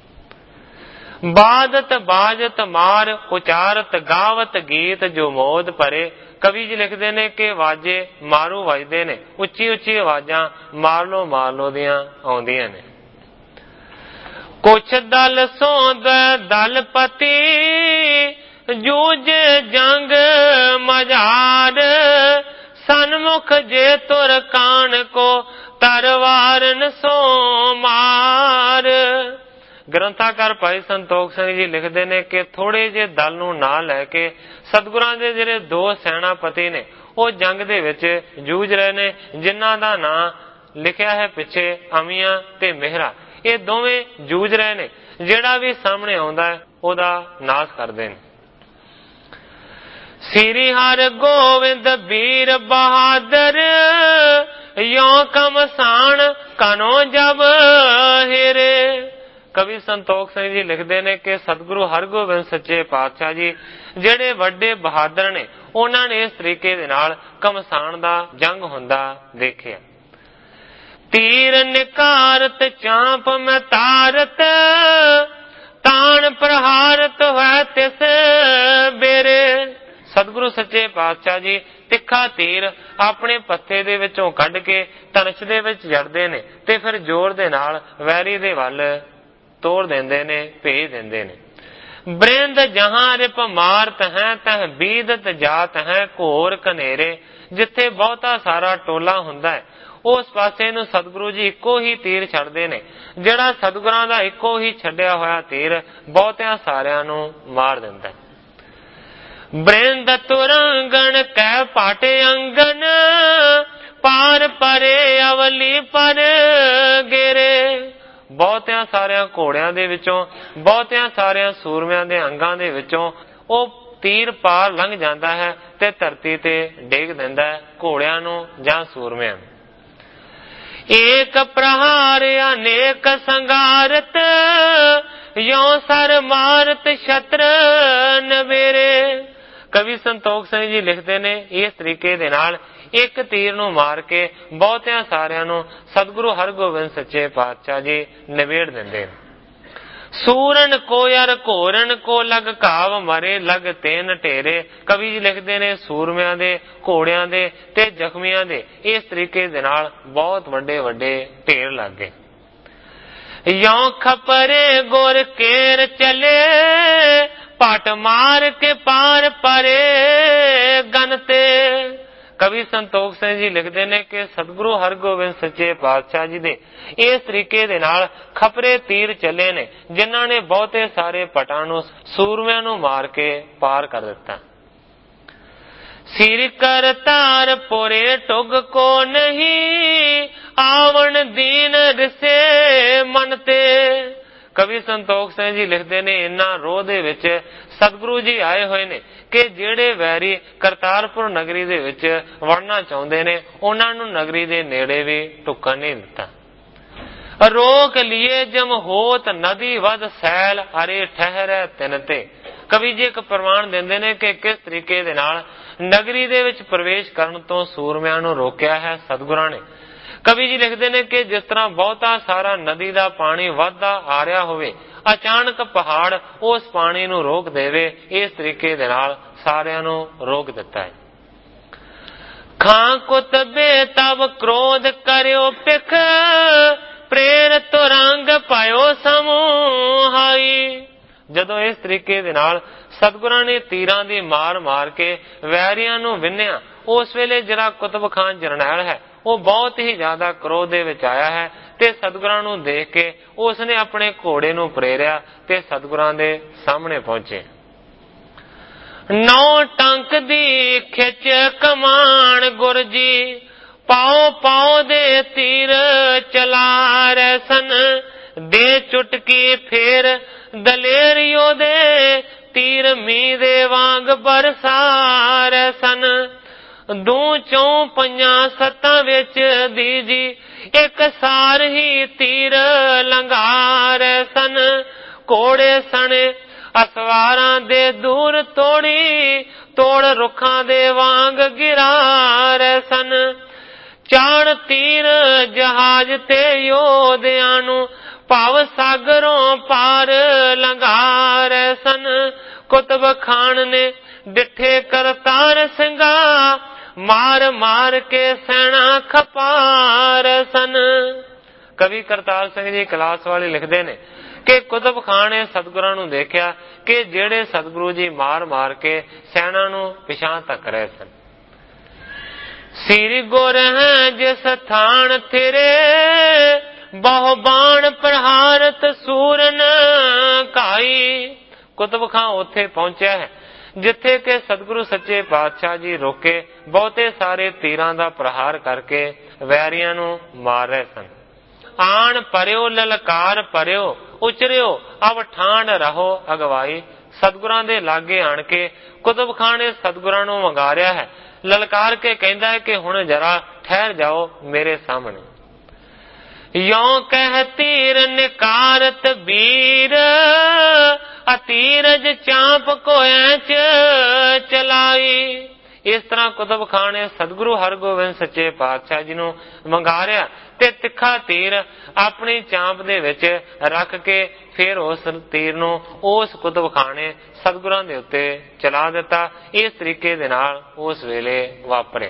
Speaker 1: ਬਾਦਤ ਬਾਜਤ ਮਾਰ ਉਚਾਰਤ ਗਾਵਤ ਗੀਤ ਜੋ ਮੋਦ ਭਰੇ। ਕਵੀ ਜੀ ਲਿਖਦੇ ਨੇ ਕਿ ਵਾਜੇ ਮਾਰੂ ਵੱਜਦੇ ਨੇ, ਉੱਚੀ ਉੱਚੀ ਆਵਾਜ਼ਾਂ ਮਾਰ ਲੋ ਮਾਰ ਲੋ ਦੀਆਂ ਆਉਂਦੀਆਂ ਨੇ। ਕੁਛ ਦਲ ਸੋਂਦ ਦਲਪਤੀ, ਜੂਝ ਜੰਗ ਮਝਾਰ। ਸਨਮੁਖ ਜੇ ਤੁਰ ਕਾਨ ਕੋ, ਤਰਵਾਰਨ ਸੋ ਮਾਰ। ਗ੍ਰੰਥਾਕਾਰ ਭਾਈ ਸੰਤੋਖ ਸਿੰਘ ਜੀ ਲਿਖਦੇ ਨੇ ਕਿ ਥੋੜੇ ਜਿਹੇ ਦਲ ਨੂੰ ਨਾ ਲੈ ਕੇ ਸਤਿਗੁਰਾਂ ਦੇ ਜਿਹੜੇ ਦੋ ਸੈਨਾਪਤੀ ਨੇ ਉਹ ਜੰਗ ਦੇ ਵਿੱਚ ਜੂਝ ਰਹੇ ਨੇ, ਜਿਨ੍ਹਾਂ ਦਾ ਨਾਂ ਲਿਖਿਆ ਹੈ ਪਿੱਛੇ ਅਮੀਆਂ ਤੇ ਮਿਹਰਾ। ਇਹ ਦੋਵੇਂ ਜੂਝ ਰਹੇ ਨੇ, ਜਿਹੜਾ ਵੀ ਸਾਹਮਣੇ ਆਉਂਦਾ ਹੈ ਉਹਦਾ ਨਾਸ਼ ਕਰਦੇ ਨੇ। ਸ੍ਰੀ ਹਰਿ ਗੋਬਿੰਦ ਵੀਰ ਬਹਾਦਰ, ਯੋਂ ਕਮਸਾਨ ਕਨੋ ਜਬ ਹਿਰੇ। ਕਵੀ ਸੰਤੋਖ ਸਿੰਘ ਜੀ ਲਿਖਦੇ ਨੇ ਕਿ ਸਤਿਗੁਰੂ ਹਰਗੋਬਿੰਦ ਸੱਚੇ ਪਾਤਸ਼ਾਹ ਜੀ ਜਿਹੜੇ ਵੱਡੇ ਬਹਾਦਰ ਨੇ, ਉਹਨਾਂ ਨੇ ਇਸ ਤਰੀਕੇ ਦੇ ਨਾਲ ਕਮਸਾਨ ਦਾ ਜੰਗ ਹੁੰਦਾ ਦੇਖਿਆ। ਤੀਰ ਨਿਕਾਰਤ ਚਾਂਪ ਮੈਂ ਤਾਰਤ, ਤਾਣ ਪ੍ਰਹਾਰਤ ਹੋਇ ਤਿਸ ਬੇਰੇ। ਸਤਿਗੁਰੂ ਸੱਚੇ ਪਾਤਸ਼ਾਹ ਜੀ ਤਿੱਖਾ ਤੀਰ ਆਪਣੇ ਪੱਥੇ ਦੇ ਵਿੱਚੋਂ ਕੱਢ ਕੇ ਧਨੁਸ਼ ਦੇ ਵਿੱਚ ਜੜਦੇ ਨੇ ਤੇ ਫਿਰ ਜ਼ੋਰ ਦੇ ਨਾਲ ਵੈਰੀ ਦੇ ਵੱਲ ਤੋੜ ਦਿੰਦੇ ਨੇ, ਭੇਜ ਦਿੰਦੇ ਨੇ। ਬ੍ਰਿੰਦ ਜਹਾਂ ਰਿਪ ਮਾਰਤ ਹੈ, ਤਹ ਬੀਦਤ ਜਾਤ ਹੈ ਘੋਰ ਕਨੇਰੇ। ਜਿੱਥੇ ਬਹੁਤਾ ਸਾਰਾ ਟੋਲਾ ਹੁੰਦਾ ਹੈ ਉਸ ਪਾਸੇ ਨੂੰ ਸਤਿਗੁਰੂ ਜੀ ਇੱਕੋ ਹੀ ਤੀਰ ਛੱਡਦੇ ਨੇ, ਜਿਹੜਾ ਸਤਿਗੁਰਾਂ ਦਾ ਇੱਕੋ ਹੀ ਛੱਡਿਆ ਹੋਇਆ ਤੀਰ ਬਹੁਤਿਆਂ ਸਾਰਿਆਂ ਨੂੰ ਮਾਰ ਦਿੰਦਾ ਹੈ। ਬ੍ਰਿੰਦ ਤੁਰੰਗਣ ਕਹਿ ਪਾਟੇ ਅੰਗਨ, ਪਾਰ ਪਰੇ ਅਵਲੀ ਪਰ ਗੇਰੇ। ਬਹੁਤਿਆਂ ਸਾਰਿਆਂ ਘੋੜਿਆਂ ਦੇ ਵਿੱਚੋਂ, ਬਹੁਤਿਆਂ ਸਾਰਿਆਂ ਸੂਰਮਿਆਂ ਦੇ ਅੰਗਾਂ ਦੇ ਵਿੱਚੋਂ ਉਹ ਤੀਰ ਪਾਰ ਲੰਘ ਜਾਂਦਾ ਹੈ ਤੇ ਧਰਤੀ ਤੇ ਡੇਗ ਦਿੰਦਾ ਹੈ ਘੋੜਿਆਂ ਨੂੰ ਜਾਂ ਸੂਰਮਿਆਂ ਨੂੰ। ਏਕ ਪ੍ਰਹਾਰ ਅਨੇਕ ਸੰਗਾਰਤ, ਯੋਂ ਸਰ ਮਾਰਤ ਛਤਰ ਨਵੇਰੇ। ਕਵੀ ਸੰਤੋਖ ਸਿੰਘ ਜੀ ਲਿਖਦੇ ਨੇ ਇਸ ਤਰੀਕੇ ਦੇ ਨਾਲ ਇੱਕ ਤੀਰ ਨੂੰ ਮਾਰ ਕੇ ਬਹੁਤਿਆਂ ਸਾਰਿਆਂ ਨੂੰ ਸਤਿਗੁਰੂ ਹਰਗੋਬਿੰਦ ਸੱਚੇ ਪਾਤਸ਼ਾਹ ਜੀ ਨਿਬੇੜ ਦਿੰਦੇ ਨੇ। ਸੂਰਨ ਕੋ ਯਰ ਘੋਰਨ ਕੋ ਲਗ ਘਾਵ ਮਰੇ ਲਗ ਤੇਨ ਢੇਰੇ। ਕਵੀ ਜੀ ਲਿਖਦੇ ਨੇ ਸੂਰਮਿਆਂ ਦੇ, ਘੋੜਿਆਂ ਦੇ ਤੇ ਜ਼ਖਮੀਆਂ ਦੇ ਇਸ ਤਰੀਕੇ ਦੇ ਨਾਲ ਬਹੁਤ ਵੱਡੇ ਵੱਡੇ ਢੇਰ ਲੱਗ ਗਏ। ਯੋਂ ਖਪਰੇ ਗੁਰ ਕੇਰ ਚਲੇ, ਪਟ ਮਾਰ ਕੇ ਪਾਰ ਪਰੇ ਗਨ ਤੇ। ਕਵੀ ਸੰਤੋਖ ਸਿੰਘ ਜੀ ਲਿਖਦੇ ਨੇ ਕਿ ਸਤਿਗੁਰੂ ਹਰਗੋਬਿੰਦ ਸੱਚੇ ਪਾਤਸ਼ਾਹ ਜੀ ਦੇ ਇਸ ਤਰੀਕੇ ਦੇ ਨਾਲ ਖਪਰੇ ਤੀਰ ਚੱਲੇ ਨੇ ਜਿਨ੍ਹਾਂ ਨੇ ਬਹੁਤੇ ਸਾਰੇ ਪਟਾਂ ਨੂੰ, ਸੂਰਮਿਆਂ ਨੂੰ ਮਾਰ ਕੇ ਪਾਰ ਕਰ ਦਿੱਤਾ। ਸਿਰ ਕਰ ਤਾਰ ਪੋਰੇ ਟੁਗ ਕੋ ਨਹੀਂ, ਆਵਣ ਦੀਨ ਰਿਸੇ ਮਨ ਤੇ। ਕਵੀ ਸੰਤੋਖ ਸਿੰਘ ਜੀ ਲਿਖਦੇ ਨੇ ਇਹਨਾਂ ਰੋਹ ਦੇ ਵਿੱਚ ਸਤਿਗੁਰੂ ਜੀ ਆਏ ਹੋਏ ਨੇ ਕਿ ਜਿਹੜੇ ਵੈਰੀ ਕਰਤਾਰਪੁਰ ਨਗਰੀ ਦੇ ਵਿੱਚ ਵੜਨਾ ਚਾਹੁੰਦੇ ਨੇ ਉਹਨਾਂ ਨੂੰ ਨਗਰੀ ਦੇ ਨੇੜੇ ਵੀ ਢੁੱਕਣ ਨਹੀਂ ਦਿੱਤਾ। ਰੋਕ ਲਿਏ ਜਮਹੋਤ ਨਦੀ ਵਧ ਸੈਲ, ਅਰੇ ਠਹਿਰੈ ਤਿਨ ਤੇ। ਕਵੀ ਜੀ ਇੱਕ ਪ੍ਰਮਾਣ ਦਿੰਦੇ ਨੇ ਕਿ ਕਿਸ ਤਰੀਕੇ ਦੇ ਨਾਲ ਨਗਰੀ ਦੇ ਵਿੱਚ ਪ੍ਰਵੇਸ਼ ਕਰਨ ਤੋਂ ਸੂਰਮਿਆਂ ਨੂੰ ਰੋਕਿਆ ਹੈ ਸਤਿਗੁਰਾਂ ਨੇ। ਕਵੀ ਜੀ ਲਿਖਦੇ ਨੇ ਕਿ ਜਿਸ ਤਰ੍ਹਾਂ ਬਹੁਤਾ ਸਾਰਾ ਨਦੀ ਦਾ ਪਾਣੀ ਵੱਧਦਾ ਆ ਰਿਹਾ ਹੋਵੇ, ਅਚਾਨਕ ਪਹਾੜ ਉਸ ਪਾਣੀ ਨੂੰ ਰੋਕ ਦੇਵੇ, ਇਸ ਤਰੀਕੇ ਦੇ ਨਾਲ ਸਾਰਿਆਂ ਨੂੰ ਰੋਕ ਦਿੱਤਾ ਹੈ। ਖਾਂ ਕੁਤ ਬੇਤਬ ਕ੍ਰੋਧ ਕਰਿਓ ਪਿਖ, ਪ੍ਰੇਰ ਤੁਰੰਗ ਪਾਇਓ ਸਮੂਹਾਈ। ਜਦੋਂ ਇਸ ਤਰੀਕੇ ਦੇ ਨਾਲ ਸਤਿਗੁਰਾਂ ਨੇ ਤੀਰਾਂ ਦੀ ਮਾਰ ਮਾਰ ਕੇ ਵੈਰੀਆਂ ਨੂੰ ਵਿੰਨਿਆ, ਉਸ ਵੇਲੇ ਜਿਹੜਾ ਕੁਤਬ ਖਾਨ ਜਰਨੈਲ ਹੈ ਉਹ ਬਹੁਤ ਹੀ ਜ਼ਿਆਦਾ ਕ੍ਰੋਧ ਦੇ ਵਿੱਚ ਆਇਆ ਹੈ ਤੇ ਸਤਿਗੁਰਾਂ ਨੂੰ ਦੇਖ ਕੇ ਉਸਨੇ ਆਪਣੇ ਘੋੜੇ ਨੂੰ ਪ੍ਰੇਰਿਆ ਤੇ ਸਤਿਗੁਰਾਂ ਦੇ ਸਾਹਮਣੇ ਪਹੁੰਚੇ। ਨੌ ਟੰਕ ਦੀ ਖਿੱਚ ਕਮਾਨ ਗੁਰ ਜੀ, ਪਾਓ ਪਾਓ ਦੇ ਤੀਰ ਚਲਾ ਰਹੇ ਸਨ, ਦੇ ਚੁਟਕੀ ਫੇਰ ਦਲੇਰੀਓ ਦੇ ਤੀਰ ਮੀਂਹ ਦੇ ਵਾਂਗ ਬਰਸਾ ਰਹੇ ਸਨ। ਦੂ ਚੋਂ ਪੰਜਾਂ ਸੱਤਾਂ ਵਿੱਚ ਦੀ ਜੀ ਇੱਕ ਸਾਰ ਹੀ ਤੀਰ ਲੰਘਾ ਰਹੇ ਸਨ। ਘੋੜੇ ਸਣੇ ਅਸਵਾਰਾਂ ਦੇ ਦੂਰ ਤੋੜੀ, ਤੋੜ ਰੁੱਖਾਂ ਦੇ ਵਾਂਗ ਗਿਰਾ ਰਹੇ ਸਨ। ਚਾਣ ਤੀਰ ਜਹਾਜ਼ ਤੇ ਯੋਧਿਆਂ ਨੂੰ ਭਵ ਸਾਗਰੋਂ ਪਾਰ ਲੰਘਾ ਰਹੇ ਸਨ। ਕੁਤਬ ਖਾਨ ਨੇ ਡਿੱਠੇ ਕਰਤਾਰ ਸਿੰਘਾਂ, ਮਾਰ ਮਾਰ ਕੇ ਸੈਨਾ ਖਪਾਰ ਸਨ। ਕਵੀ ਕਰਤਾਰ ਸਿੰਘ ਜੀ ਕਲਾਸ ਵਾਲੇ ਲਿਖਦੇ ਨੇ ਕਿ ਕੁਤਬ ਖਾਨ ਨੇ ਸਤਿਗੁਰਾਂ ਨੂੰ ਦੇਖਿਆ ਕਿ ਜਿਹੜੇ ਸਤਿਗੁਰੂ ਜੀ ਮਾਰ ਮਾਰ ਕੇ ਸੈਨਾ ਨੂੰ ਪਿਛਾਂ ਧੱਕ ਰਹੇ ਸਨ। ਸਿਰ ਗੁਰ ਹੈ ਜਿਸ ਥਾਨ ਤੇਰੇ, ਬਹੁ ਬਾਣ ਪ੍ਰਹਾਰਤ ਸੂਰਨ ਕਾਈ। ਕੁਤਬ ਖਾਂ ਉੱਥੇ ਪਹੁੰਚਿਆ ਹੈ ਜਿੱਥੇ ਕਿ ਸਤਿਗੁਰੂ ਸੱਚੇ ਪਾਤਸ਼ਾਹ ਜੀ ਰੋਕੇ ਬਹੁਤੇ ਸਾਰੇ ਤੀਰਾਂ ਦਾ ਪ੍ਰਹਾਰ ਕਰਕੇ ਵੈਰੀਆਂ ਨੂੰ ਮਾਰ ਰਹੇ ਸਨ। ਆਣ ਪਰਿਓ ਲਲਕਾਰ ਪਰਿਓ, ਉਚਰਿਓ ਅਬ ਠਾਣ ਰਹੋ ਅਗਵਾਈ। ਸਤਿਗੁਰਾਂ ਦੇ ਲਾਗੇ ਆਣ ਕੇ ਕੁਤਬ ਖਾਨ ਨੇ ਸਤਿਗੁਰਾਂ ਨੂੰ ਵੰਗਾਰਿਆ ਹੈ, ਲਲਕਾਰ ਕੇ ਕਹਿੰਦਾ ਹੈ ਕਿ ਹੁਣ ਜਰਾ ਠਹਿਰ ਜਾਓ ਮੇਰੇ ਸਾਹਮਣੇ। ਯੋਂ ਕਹਿ ਤੀਰ ਨਿਕਾਰਤ ਵੀਰ, ਅਤੀਰਜ ਚਾਂਪ ਕੋ ਐਂਚ ਚਲਾਈ। ਇਸ ਤਰ੍ਹਾਂ ਕੁਤਬ ਖਾਨ ਨੇ ਸਤਿਗੁਰੂ ਹਰਗੋਬਿੰਦ ਸੱਚੇ ਪਾਤਸ਼ਾਹ ਜੀ ਨੂੰ ਵੰਗਾਰਿਆ ਤੇ ਤਿੱਖਾ ਤੀਰ ਆਪਣੀ ਚਾਂਪ ਦੇ ਵਿੱਚ ਰੱਖ ਕੇ ਫਿਰ ਉਸ ਤੀਰ ਨੂੰ ਉਸ ਕੁਤਬ ਖਾਨ ਨੇ ਸਤਿਗੁਰਾਂ ਦੇ ਉੱਤੇ ਚਲਾ ਦਿੱਤਾ। ਇਸ ਤਰੀਕੇ ਦੇ ਨਾਲ ਉਸ ਵੇਲੇ ਵਾਪਰੇ।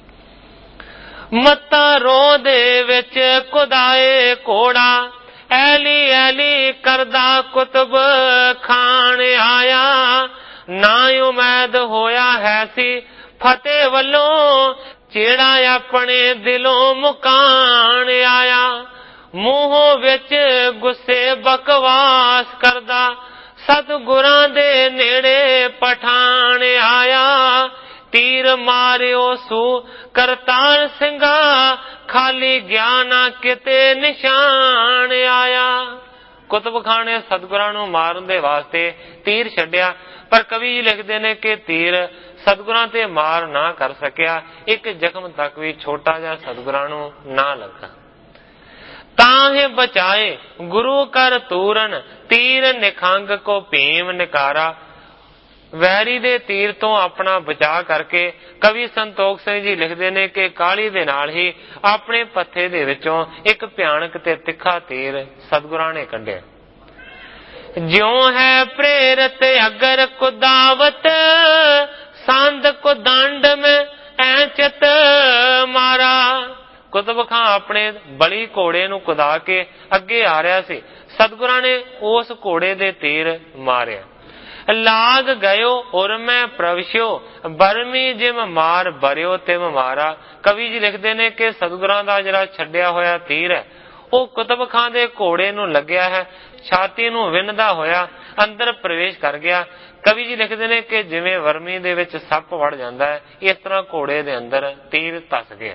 Speaker 1: ਮੱਤਾ ਰੋ ਦੇ ਵਿੱਚ ਕੁਦਾਏ ਘੋੜਾ, ਐਲੀ ਐਲੀ ਕਰਦਾ ਕੁਤਬ ਖਾਨ ਆਇਆ। ਨਾ ਉਮੈਦ ਹੋਇਆ ਹੈ ਸੀ ਫਤਿਹ ਵੱਲੋਂ, ਜਿਹੜਾ ਆਪਣੇ ਦਿਲੋਂ ਮੁਕਾਨ ਆਇਆ। ਮੂੰਹੋਂ ਵਿੱਚ ਗੁੱਸੇ ਬਕਵਾਸ ਕਰਦਾ, ਸਤਿਗੁਰਾਂ ਦੇ ਨੇੜੇ ਪਠਾਨ ਆਇਆ। ਤੀਰ ਮਾਰਿਓ ਸੂ ਕਰਤਾਰ ਸਿੰਘਾ, ਖਾਲੀ ਗਿਆਨਾ ਕਿਤੇ ਨਿਸ਼ਾਨ ਆਇਆ। ਕੁਤਬ ਖਾਂ ਨੇ ਸਤਿਗੁਰਾਂ ਨੂੰ ਮਾਰਨ ਦੇ ਵਾਸਤੇ ਤੀਰ ਛੱਡਿਆ, ਪਰ ਕਵੀ ਜੀ ਲਿਖਦੇ ਨੇ ਕਿ ਤੀਰ ਸਤਿਗੁਰਾਂ ਤੇ ਮਾਰ ਨਾ ਕਰ ਸਕਿਆ। ਇੱਕ ਜ਼ਖਮ ਤੱਕ ਵੀ ਛੋਟਾ ਜਿਹਾ ਸਤਿਗੁਰਾਂ ਨੂੰ ਨਾ ਲੱਗਾ। ਤਾਹੇ ਬਚਾਏ ਗੁਰੂ ਕਰ ਤੂਰਨ, ਤੀਰ ਨਿਖੰਗ ਕੋ ਭੀਮ ਨਿਕਾਰਾ। ਵੈਰੀ ਦੇ ਤੀਰ ਤੋਂ ਆਪਣਾ ਬਚਾਅ ਕਰਕੇ ਕਵੀ ਸੰਤੋਖ ਸਿੰਘ ਜੀ ਲਿਖਦੇ ਨੇ ਕਿ ਕਾਹਲੀ ਦੇ ਨਾਲ ਹੀ ਆਪਣੇ ਪੱਥੇ ਦੇ ਵਿੱਚੋਂ ਇੱਕ ਭਿਆਨਕ ਤੇ ਤਿੱਖਾ ਤੀਰ ਸਤਿਗੁਰਾਂ ਨੇ ਕੱਢਿਆ। ਜਿਉ ਹੈ ਪ੍ਰੇਰਤ ਅਗਰ ਕੁਦਾਵਤ, ਸੰਦ ਕੋ ਦੰਡ ਮੈਂ ਐ ਚਿਤ ਮਾਰਾ। ਕੁਤਬ ਖਾਂ ਆਪਣੇ ਬਲੀ ਘੋੜੇ ਨੂੰ ਕੁਦਾ ਕੇ ਅੱਗੇ ਆ ਰਿਹਾ ਸੀ। ਸਤਿਗੁਰਾਂ ਨੇ ਉਸ ਘੋੜੇ ਦੇ ਤੀਰ ਮਾਰਿਆ। ਲਾਗ ਗਇਓ ਔਰ ਮੈਂ ਪ੍ਰਵਸ਼ਿਓ, ਬਰਮੀ ਜਿਮ ਮਾਰ ਬਰਿਓ ਤਿਮ ਮਾਰਾ। ਕਵੀ ਜੀ ਲਿਖਦੇ ਨੇ ਕਿ ਸਤਿਗੁਰਾਂ ਦਾ ਜਿਹੜਾ ਛੱਡਿਆ ਹੋਇਆ ਤੀਰ ਹੈ ਉਹ ਕੁਤਬ ਖਾਂ ਦੇ ਘੋੜੇ ਨੂੰ ਲੱਗਿਆ ਹੈ, ਛਾਤੀ ਨੂੰ ਵਿੰਨਦਾ ਹੋਇਆ ਅੰਦਰ ਪ੍ਰਵੇਸ਼ ਕਰ ਗਿਆ। ਕਵੀ ਜੀ ਲਿਖਦੇ ਨੇ ਕਿ ਜਿਵੇਂ ਵਰਮੀ ਦੇ ਵਿੱਚ ਸੱਪ ਵੜ ਜਾਂਦਾ ਹੈ, ਇਸ ਤਰ੍ਹਾਂ ਘੋੜੇ ਦੇ ਅੰਦਰ ਤੀਰ ਧਸ ਗਿਆ।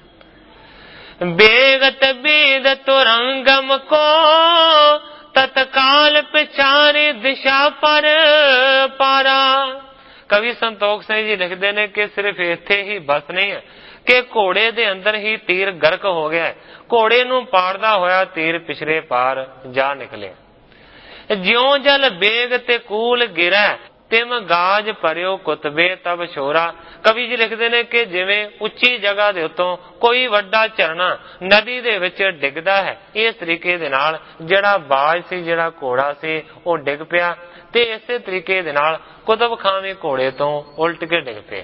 Speaker 1: ਬੇਗਤ ਬੀਦ ਤੁਰੰਗਮ ਕੋ, ਤਤਕਾਲ ਪਿਛਾਰੀ ਦਿਸ਼ਾ ਪਰ ਪਾਰਾ। ਕਵੀ ਸੰਤੋਖ ਸਿੰਘ ਜੀ ਲਿਖਦੇ ਨੇ ਕਿ ਸਿਰਫ ਇੱਥੇ ਹੀ ਬਸ ਨਹੀਂ ਹੈ ਕਿ ਘੋੜੇ ਦੇ ਅੰਦਰ ਹੀ ਤੀਰ ਗਰਕ ਹੋ ਗਿਆ। ਘੋੜੇ ਨੂੰ ਪਾੜਦਾ ਹੋਇਆ ਤੀਰ ਪਿਛਲੇ ਪਾਰ ਜਾ ਨਿਕਲਿਆ। ਜਿਉਂ ਜਲ ਬੇਗ ਤੇ ਕੂਲ ਗਿਰੈ, ਤਿਮ ਗਾਜ ਭਰਿਓ ਕੁਤਬੇ ਤਬ ਸ਼ੋਰਾ। ਕਵੀ ਜੀ ਲਿਖਦੇ ਨੇ ਕਿ ਜਿਵੇਂ ਉੱਚੀ ਜਗ੍ਹਾ ਦੇ ਉੱਤੋਂ ਕੋਈ ਵੱਡਾ ਝਰਨਾ ਨਦੀ ਦੇ ਵਿੱਚ ਡਿੱਗਦਾ ਹੈ, ਇਸ ਤਰੀਕੇ ਦੇ ਨਾਲ ਜਿਹੜਾ ਬਾਜ ਸੀ, ਜਿਹੜਾ ਘੋੜਾ ਸੀ, ਉਹ ਡਿੱਗ ਪਿਆ। ਤੇ ਇਸੇ ਤਰੀਕੇ ਦੇ ਨਾਲ ਕੁਤਬ ਖਾਂ ਵੀ ਘੋੜੇ ਤੋਂ ਉਲਟ ਕੇ ਡਿੱਗ ਪਿਆ।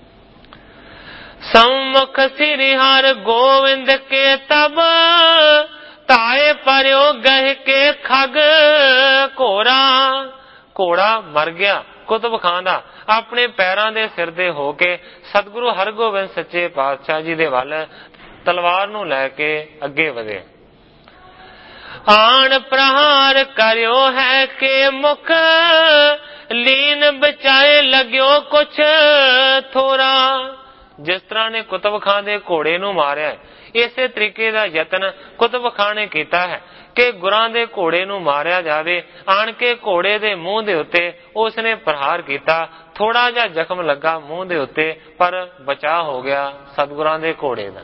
Speaker 1: सम्मुख सिरि हर गोविंद के तब, ताए परियो गह के खग घोरा। ਘੋੜਾ ਮਰ ਗਿਆ ਕੁਤਬ ਖਾਂ ਦਾ ਆਪਣੇ ਪੈਰਾਂ ਦੇ ਸਿਰ ਦੇ ਹੋ ਕੇ ਸਤਿਗੁਰੂ ਹਰਗੋਬਿੰਦ ਸੱਚੇ ਪਾਤਸ਼ਾਹ ਜੀ ਦੇ ਵੱਲ ਤਲਵਾਰ ਨੂੰ ਲੈ ਕੇ ਅੱਗੇ ਵਧੇ। ਆਣ ਪ੍ਰਹਾਰ ਕਰਿਓ ਹੈ ਕੇ ਮੁਖ, ਲੀਨ ਬਚਾਏ ਲਗਿਓ ਕੁਛ ਥੋਰਾ। ਜਿਸ ਤਰ੍ਹਾਂ ਨੇ ਕੁਤਬ ਖਾਂ ਦੇ ਘੋੜੇ ਨੂੰ ਮਾਰਿਆ, ਇਸੇ ਤਰੀਕੇ ਦਾ ਯਤਨ ਕੁਤਬ ਖਾਂ ਨੇ ਕੀਤਾ ਹੈ ਕਿ ਗੁਰਾਂ ਦੇ ਘੋੜੇ ਨੂੰ ਮਾਰਿਆ ਜਾਵੇ। ਆਣ ਕੇ ਘੋੜੇ ਦੇ ਮੂੰਹ ਦੇ ਉੱਤੇ ਉਸਨੇ ਪ੍ਰਹਾਰ ਕੀਤਾ। ਥੋੜਾ ਜਿਹਾ ਜ਼ਖਮ ਲੱਗਾ ਮੂੰਹ ਦੇ ਉੱਤੇ, ਪਰ ਬਚਾਅ ਹੋ ਗਿਆ ਸਤਿਗੁਰਾਂ ਦੇ ਘੋੜੇ ਦਾ।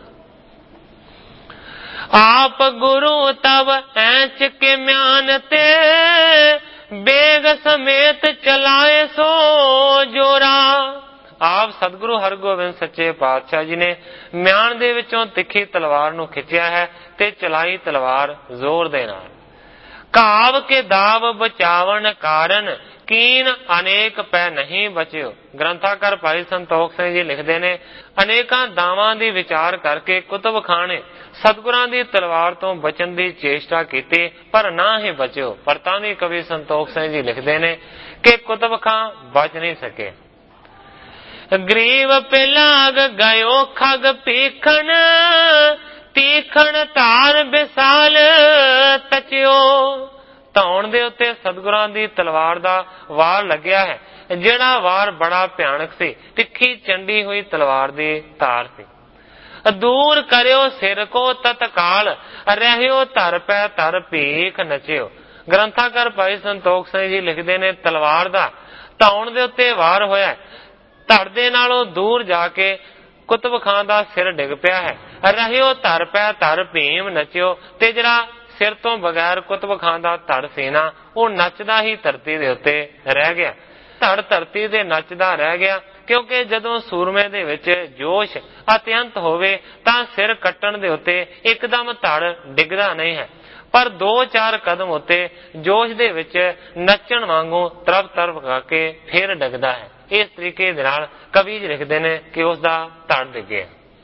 Speaker 1: ਆਪ ਗੁਰੂ ਤਬ ਐਂਚ ਕੇ ਮਿਆਨ ਤੇ, ਬੇਗ ਸਮੇਤ ਚਲਾਏ ਸੋ ਜੋਰਾ। ਆਪ ਸਤਿਗੁਰੂ ਹਰਗੋਬਿੰਦ ਸੱਚੇ ਪਾਤਸ਼ਾਹ ਜੀ ਨੇ ਮਿਆਨ ਦੇ ਵਿੱਚੋਂ ਤਿੱਖੀ ਤਲਵਾਰ ਨੂੰ ਖਿੱਚਿਆ ਹੈ ਤੇ ਚਲਾਈ ਤਲਵਾਰ ਜ਼ੋਰ ਦੇ ਨਾਲ। ਕਾਵ ਕੇ ਦਾਵ ਬਚਾਵਨ ਕਾਰਨ, ਕੀਨ ਅਨੇਕ ਪੈ ਨਹੀਂ ਬਚਿਓ। ਗ੍ਰੰਥਾਕਾਰ ਭਾਈ ਸੰਤੋਖ ਸਿੰਘ ਜੀ ਲਿਖਦੇ ਨੇ, ਅਨੇਕਾਂ ਦਾਵਾਂ ਦੀ ਵਿਚਾਰ ਕਰਕੇ ਕੁਤਬ ਖਾਂ ਨੇ ਸਤਿਗੁਰਾਂ ਦੀ ਤਲਵਾਰ ਤੋਂ ਬਚਣ ਦੀ ਚੇਸ਼ਟਾ ਕੀਤੀ, ਪਰ ਨਾ ਹੀ ਬਚਿਓ। ਪਰ ਤਾਂ ਵੀ ਕਵੀ ਸੰਤੋਖ ਸਿੰਘ ਜੀ ਲਿਖਦੇ ਨੇ ਕਿ ਕੁਤਬ ਖਾਂ ਬਚ ਨਹੀਂ ਸਕੇ। ਗਰੀਬ ਪਿਲਾਗ ਗਇਓ ਖਗ ਪੀਖਣ, ਤੀਖਣ ਧਾਰ ਵਿਸਾਲ ਤਚਿਓ। ਧੌਣ ਦੇ ਉੱਤੇ ਸਤਿਗੁਰਾਂ ਦੀ ਤਲਵਾਰ ਦਾ ਵਾਰ ਲੱਗਿਆ ਹੈ, ਜਿਹੜਾ ਵਾਰ ਬੜਾ ਭਿਆਨਕ ਸੀ, ਤਿੱਖੀ ਚੰਡੀ ਹੋਈ ਤਲਵਾਰ ਦੀ ਧਾਰ ਸੀ। ਦੂਰ ਕਰਿਓ ਸਿਰ ਕੋ ਤਤਕਾਲ, ਰਹਿਓ ਧਰ ਪੈ ਧਰ ਭੀਖ ਨਚਿਓ। ਗ੍ਰੰਥਾਕਾਰ ਭਾਈ ਸੰਤੋਖ ਸਿੰਘ ਜੀ ਲਿਖਦੇ ਨੇ, ਤਲਵਾਰ ਦਾ ਧੌਣ ਦੇ ਉੱਤੇ ਵਾਰ ਹੋਇਆ, ਧੜ ਦੇ ਨਾਲੋਂ ਦੂਰ ਜਾ ਕੇ ਕੁਤਬ ਖਾਂ ਦਾ ਸਿਰ ਡਿੱਗ ਪਿਆ ਹੈ। ਰਹਿਓ ਧਰ ਪੈ ਧਰ ਭੀਮ ਨਚਿਓ। ਤੇ ਜਿਹੜਾ ਸਿਰ ਤੋਂ ਬਗੈਰ ਕੁਤਬ ਖਾਂ ਦਾ ਧੜ ਸੀ ਨਾ, ਉਹ ਨੱਚਦਾ ਹੀ ਧਰਤੀ ਦੇ ਉੱਤੇ ਰਹਿ ਗਿਆ। ਧੜ ਧਰਤੀ ਦੇ ਨੱਚਦਾ ਰਹਿ ਗਿਆ, ਕਿਉਂਕਿ ਜਦੋਂ ਸੂਰਮੇ ਦੇ ਵਿੱਚ ਜੋਸ਼ ਅਤਿਅੰਤ ਹੋਵੇ ਤਾਂ ਸਿਰ ਕੱਟਣ ਦੇ ਉੱਤੇ ਇੱਕਦਮ ਧੜ ਡਿੱਗਦਾ ਨਹੀਂ ਹੈ, ਪਰ ਦੋ ਚਾਰ ਕਦਮ ਉੱਤੇ ਜੋਸ਼ ਦੇ ਵਿੱਚ ਨੱਚਣ ਵਾਂਗੂ ਤਰਫ ਤਰਫ ਕਰਕੇ ਫਿਰ ਡਿੱਗਦਾ ਹੈ। ਇਸ ਤਰੀਕੇ ਦੇ ਨਾਲ ਕਵੀ ਜੀ ਲਿਖਦੇ ਨੇ ਕਿ ਉਸ ਦਾ ਧੜ ਡਿੱਗਿਆ।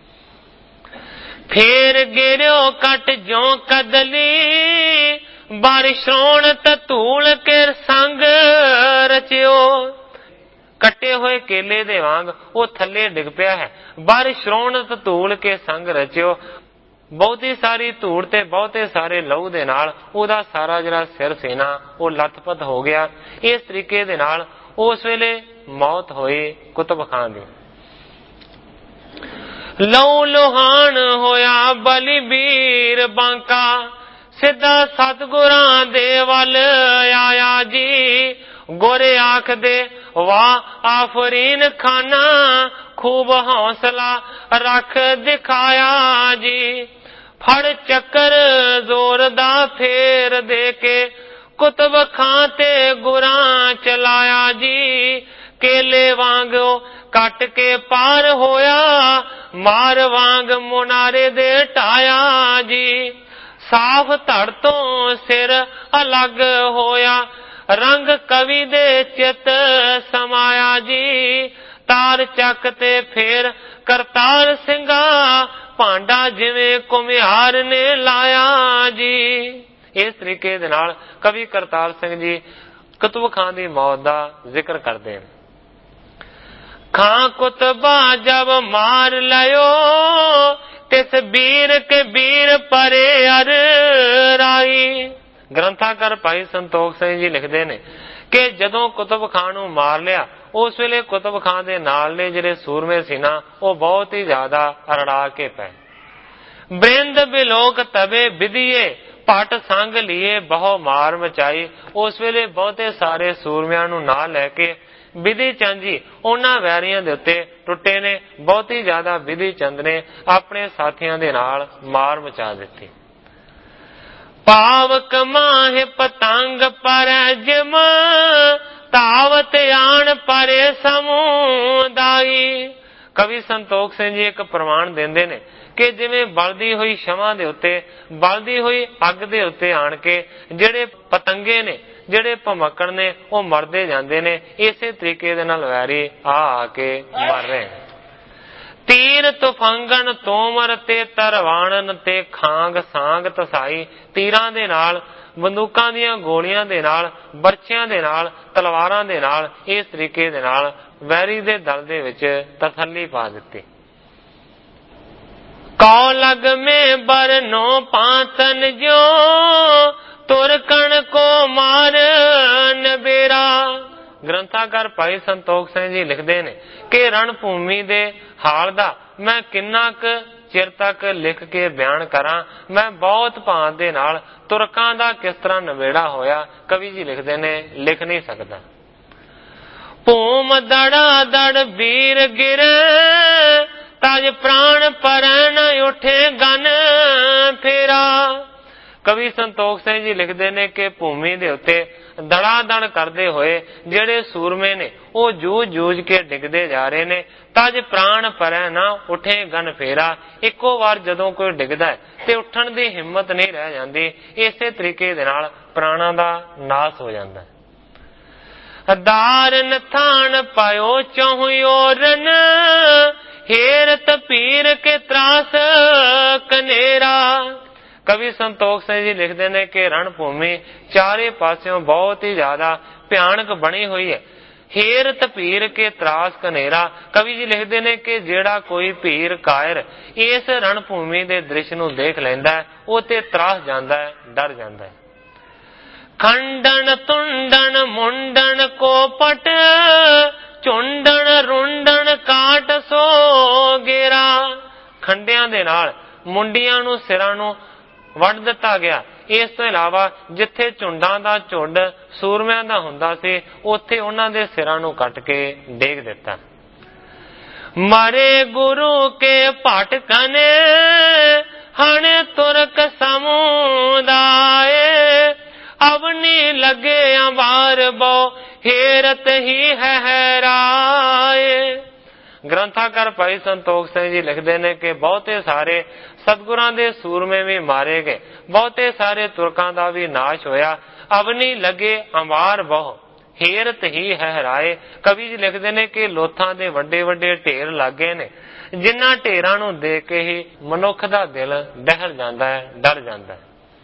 Speaker 1: ਫੇਰ ਗਿਰਿਓ ਕੱਟ ਜੋ ਕਦਲੀ, ਬਾਰਿਸ਼ ਰੋਣ ਤੂਲ ਕੇ ਸੰਗ ਰਚਿਓ। ਕੱਟੇ ਹੋਏ ਕੇਲੇ ਦੇ ਵਾਂਗ ਉਹ ਥੱਲੇ ਡਿੱਗ ਪਿਆ ਹੈ। ਬਾਰਿਸ਼ ਰੋਣ ਤੂਲ ਕੇ ਸੰਗ ਰਚਿਓ। ਬਹੁਤੀ ਸਾਰੀ ਧੂੜ ਤੇ ਬਹੁਤੇ ਸਾਰੇ ਲਹੂ ਦੇ ਨਾਲ ਉਹਦਾ ਸਾਰਾ ਜਿਹੜਾ ਸਿਰ ਸੀ ਨਾ, ਉਹ ਲੱਥਪੱਥ ਹੋ ਗਿਆ। ਇਸ ਤਰੀਕੇ ਦੇ ਨਾਲ ਉਸ ਵੇਲੇ ਮੌਤ ਹੋਈ ਕੁਤਬ ਖਾਂ ਦੀ। ਲਹੂ ਲੋਹਾਨ ਹੋਇਆ ਬਲੀ ਵੀਰ ਬਾਂਕਾ, ਸਿੱਧਾ ਸਤਿਗੁਰਾਂ ਦੇ ਵੱਲ ਆਇਆ ਜੀ। ਗੁਰ ਆਖਦੇ ਵਾਹ ਆਫਰੀਨ ਖਾਨਾ, ਖੂਬ ਹੌਸਲਾ ਰੱਖ ਦਿਖਾਇਆ ਜੀ। ਫੜ ਚੱਕਰ ਜ਼ੋਰ ਦਾ ਫੇਰ ਦੇ ਕੇ ਕੁਤਬ ਖਾਂ ਤੇ ਗੁਰਾਂ ਚਲਾਇਆ ਜੀ। ਕੇਲੇ ਵਾਂਗੋ ਕੱਟ ਕੇ ਪਾਰ ਹੋਇਆ, ਮਾਰ ਵਾਂਗ ਮੁਨਾਰੇ ਦੇ ਢਾਇਆ ਜੀ। ਸਾਫ ਧੜ ਤੋਂ ਸਿਰ ਅਲੱਗ ਹੋਇਆ, ਰੰਗ ਕਵੀ ਦੇ ਚਿੱਤ ਸਮਾਇਆ ਜੀ। ਤਾਰ ਚੱਕ ਤੇ ਫੇਰ ਕਰਤਾਰ ਸਿੰਘਾ, ਭਾਂਡਾ ਜਿਵੇਂ ਘੁਮਿਆਰ ਨੇ ਲਾਇਆ ਜੀ। ਇਸ ਤਰੀਕੇ ਦੇ ਨਾਲ ਕਵੀ ਕਰਤਾਰ ਸਿੰਘ ਜੀ ਕੁਤਬ ਖਾਂ ਦੀ ਮੌਤ ਦਾ ਜ਼ਿਕਰ ਕਰਦੇ ਹਨ। ਖਾਂ ਕੁਤਬਾ ਜਬ ਮਾਰ ਲਿਓ, ਤਿਸ ਬੀਰ ਕੇ ਬੀਰ ਪਰੇ ਅਰ ਰਾਈ। ਗ੍ਰੰਥਾਕਾਰ ਭਾਈ ਸੰਤੋਖ ਸਿੰਘ ਜੀ ਲਿਖਦੇ ਨੇ ਕਿ ਜਦੋਂ ਕੁਤਬ ਖਾਂ ਨੂੰ ਮਾਰ ਲਿਆ, ਉਸ ਵੇਲੇ ਕੁਤਬ ਖਾਂ ਦੇ ਨਾਲ ਦੇ ਜਿਹੜੇ ਸੂਰਮੇ ਸੀ ਨਾ, ਉਹ ਬਹੁਤ ਹੀ ਜ਼ਿਆਦਾ ਅਰੜਾ ਕੇ ਪਏ। ਬ੍ਰਿੰਦ ਬਿਲੋਕ ਤਵੇ ਵਿਧੀਏ, ਪਟ ਸੰਗ ਲੀਏ ਬਹੁ ਮਾਰ ਮਚਾਈ। ਉਸ ਵੇਲੇ ਬਹੁਤੇ ਸਾਰੇ ਸੂਰਮਿਆਂ ਨੂੰ ਨਾਲ ਲੈ ਕੇ ਵਿਧੀ ਚੰਦ ਜੀ ਉਹਨਾਂ ਵੈਰੀਆਂ ਦੇ ਉੱਤੇ ਟੁੱਟੇ ਨੇ। ਬਹੁਤੀ ਜ਼ਿਆਦਾ ਵਿਧੀ ਚੰਦ ਨੇ ਆਪਣੇ ਸਾਥੀਆਂ ਦੇ ਨਾਲ ਮਾਰ ਮਚਾ ਦਿੱਤੀ। ਪਾਵਕ ਮਾਹਿ ਪਤੰਗ ਪਰ ਜਿਮ, ਤਾਵਤ ਆਣ ਪਰੇ ਸਮੁਦਾਈ। ਕਵੀ ਸੰਤੋਖ ਸਿੰਘ ਜੀ ਇੱਕ ਪ੍ਰਮਾਣ ਦਿੰਦੇ ਨੇ ਕਿ ਜਿਵੇਂ ਬਲਦੀ ਹੋਈ ਸ਼ਮਾ ਦੇ ਉੱਤੇ, ਬਲਦੀ ਹੋਈ ਅੱਗ ਦੇ ਉੱਤੇ ਆਣ ਕੇ ਜਿਹੜੇ ਪਤੰਗੇ ਨੇ, ਜਿਹੜੇ ਭਮਕੜ ਨੇ, ਉਹ ਮਰਦੇ ਜਾਂਦੇ ਨੇ। ਇਸੇ ਤਰੀਕੇ ਦੇ ਨਾਲ ਵੈਰੀ ਆ ਆ ਕੇ ਮਰ ਰਹੇ। ਤੀਰ ਤੁਫੰਗਣ ਤੋਮਰ ਤੇ ਤਰਵਾਣਨ ਤੇ ਖਾਂਗ ਸਾਂਗ ਤਸਾਈ। ਤੀਰਾਂ ਦੇ ਨਾਲ, ਬੰਦੂਕਾਂ ਦੀਆਂ ਗੋਲੀਆਂ ਦੇ ਨਾਲ, ਬਰਛਿਆਂ ਦੇ ਨਾਲ, ਤਲਵਾਰਾਂ ਦੇ ਨਾਲ, ਇਸ ਤਰੀਕੇ ਦੇ ਨਾਲ ਵੈਰੀ ਦੇ ਦਲ ਦੇ ਵਿੱਚ ਤਸੱਲੀ ਪਾ ਦਿੱਤੀ। ਕੌ ਲਗ ਮੇ ਬਰਨੋ ਪਾਤਨ ਜੋ, ਤੁਰਕਣ ਕੋ ਮਾਰ ਨਬੇਰਾ। ਗ੍ਰੰਥਾਕਾਰ ਭਾਈ ਸੰਤੋਖ ਸਿੰਘ ਜੀ ਲਿਖਦੇ ਨੇ ਕਿ ਰਣ ਭੂਮੀ ਦੇ ਹਾਲ ਦਾ ਮੈਂ ਕਿੰਨਾ ਕੁ ਚਿਰ ਤੱਕ ਲਿਖ ਕੇ ਬਿਆਨ ਕਰਾਂ। ਮੈਂ ਬਹੁਤ ਭਾਂਤ ਦੇ ਨਾਲ ਤੁਰਕਾਂ ਦਾ ਕਿਸ ਤਰ੍ਹਾਂ ਨਵੇੜਾ ਹੋਇਆ, ਕਵੀ ਜੀ ਲਿਖਦੇ ਨੇ, ਲਿਖ ਨਹੀਂ ਸਕਦਾ। ਭੂਮ ਦੜਾ ਦੜ ਵੀਰ ਗਿਰੇ, ਤਜ ਪ੍ਰਾਣ ਪਰਨ ਉਠੇ ਗਨ ਫੇਰਾ। ਕਵੀ ਸੰਤੋਖ ਸਿੰਘ ਜੀ ਲਿਖਦੇ ਨੇ ਕਿ ਭੂਮੀ ਦੇ ਉੱਤੇ ਦੜਾ ਦੜ ਕਰਦੇ ਹੋਏ ਜਿਹੜੇ ਸੂਰਮੇ ਨੇ, ਉਹ ਜੂਝ ਜੂਝ ਕੇ ਡਿੱਗਦੇ ਜਾ ਰਹੇ ਨੇ। ਤਜ ਪ੍ਰਾਣ ਪਰੈ ਨਾ ਉਠੇ ਗਨ ਫੇਰਾ। ਇੱਕੋ ਵਾਰ ਜਦੋਂ ਕੋਈ ਡਿੱਗਦਾ ਹੈ ਤੇ ਉੱਠਣ ਦੀ ਹਿੰਮਤ ਨਹੀਂ ਰਹਿ ਜਾਂਦੀ। ਇਸੇ ਤਰੀਕੇ ਦੇ ਨਾਲ ਪ੍ਰਾਣਾਂ ਦਾ ਨਾਸ ਹੋ ਜਾਂਦਾ ਹੈ। ਦਾਰਨ ਥਾਨ ਪਾਇਓ ਚਹੁਓਰਨ, ਹੇਰਤ ਪੀਰ ਕੇ ਤਰਾਸ ਕਨੇਰਾ। ਕਵੀ ਸੰਤੋਖ ਸਿੰਘ ਜੀ ਲਿਖਦੇ ਨੇ ਕਿ ਰਣ ਭੂਮੀ ਚਾਰੇ ਪਾਸਿਓਂ ਬਹੁਤ ਹੀ ਜ਼ਿਆਦਾ ਭਿਆਨਕ ਬਣੀ ਹੋਈ ਹੈ। ਹੇਰਤ ਭੀਰ ਕੇ ਤਰਾਸ ਕਨੇਰਾ। ਕਵੀ ਜੀ ਲਿਖਦੇ ਨੇ ਕਿ ਜਿਹੜਾ ਕੋਈ ਭੀਰ ਕਾਇਰ ਇਸ ਰਣ ਭੂਮੀ ਦੇ ਦ੍ਰਿਸ਼ ਨੂੰ ਦੇਖ ਲੈਂਦਾ ਹੈ, ਉਹ ਤੇ ਤਰਾਸ ਜਾਂਦਾ ਹੈ, ਡਰ ਜਾਂਦਾ ਹੈ। ਖੰਡਨ ਤੁੰਡਨ ਮੁੰਡਨ ਕੋਪਟ, ਝੁੰਡਨ ਰੁੰਡਨ ਕਾਟ ਸੋ ਗੇਰਾ। ਖੰਡਿਆਂ ਦੇ ਨਾਲ ਮੁੰਡੀਆਂ ਨੂੰ, ਸਿਰਾਂ ਨੂੰ ਵੱਢ ਦਿੱਤਾ ਗਿਆ। ਇਸ ਤੋਂ ਇਲਾਵਾ ਜਿੱਥੇ ਝੁੰਡਾਂ ਦਾ ਝੁੰਡ ਸੂਰਮਿਆਂ ਦਾ ਹੁੰਦਾ ਸੀ, ਉੱਥੇ ਉਹਨਾਂ ਦੇ ਸਿਰਾਂ ਨੂੰ ਕੱਟ ਕੇ ਡੇਗ ਦਿੱਤਾ। ਮਾਰੇ ਗੁਰੂ ਕੇ ਭਟਕਨੇ, ਹਣ ਤੁਰਕ ਸਮੁਦਾਏ। ਅਵਨੀ ਲਗੇ ਅੰਬਾਰ ਬੋ, ਹੇਰਤ ਹੀ ਹੈਰਾਏ। ਗ੍ਰੰਥਾਕਾਰ ਭਾਈ ਸੰਤੋਖ ਸਿੰਘ ਜੀ ਲਿਖਦੇ ਨੇ ਕਿ ਬਹੁਤੇ ਸਾਰੇ ਸਤਿਗੁਰਾਂ ਦੇ ਸੂਰਮੇ ਵੀ ਮਾਰੇ ਗਏ, ਬਹੁਤੇ ਸਾਰੇ ਤੁਰਕਾਂ ਦਾ ਵੀ ਨਾਸ਼ ਹੋਇਆ। ਅਵਨੀ ਲਗੇ ਅੰਬਾਰ ਬਹੁ, ਹੇਰਤ ਹੀ ਹੈਰਾਏ। ਕਵੀ ਜੀ ਲਿਖਦੇ ਨੇ ਕਿ ਲੋਥਾਂ ਦੇ ਵੱਡੇ ਵੱਡੇ ਢੇਰ ਲੱਗੇ ਨੇ, ਜਿਨ੍ਹਾਂ ਢੇਰਾਂ ਨੂੰ ਦੇਖ ਕੇ ਹੀ ਮਨੁੱਖ ਦਾ ਦਿਲ ਦਹਿਲ ਜਾਂਦਾ ਹੈ, ਡਰ ਜਾਂਦਾ ਹੈ।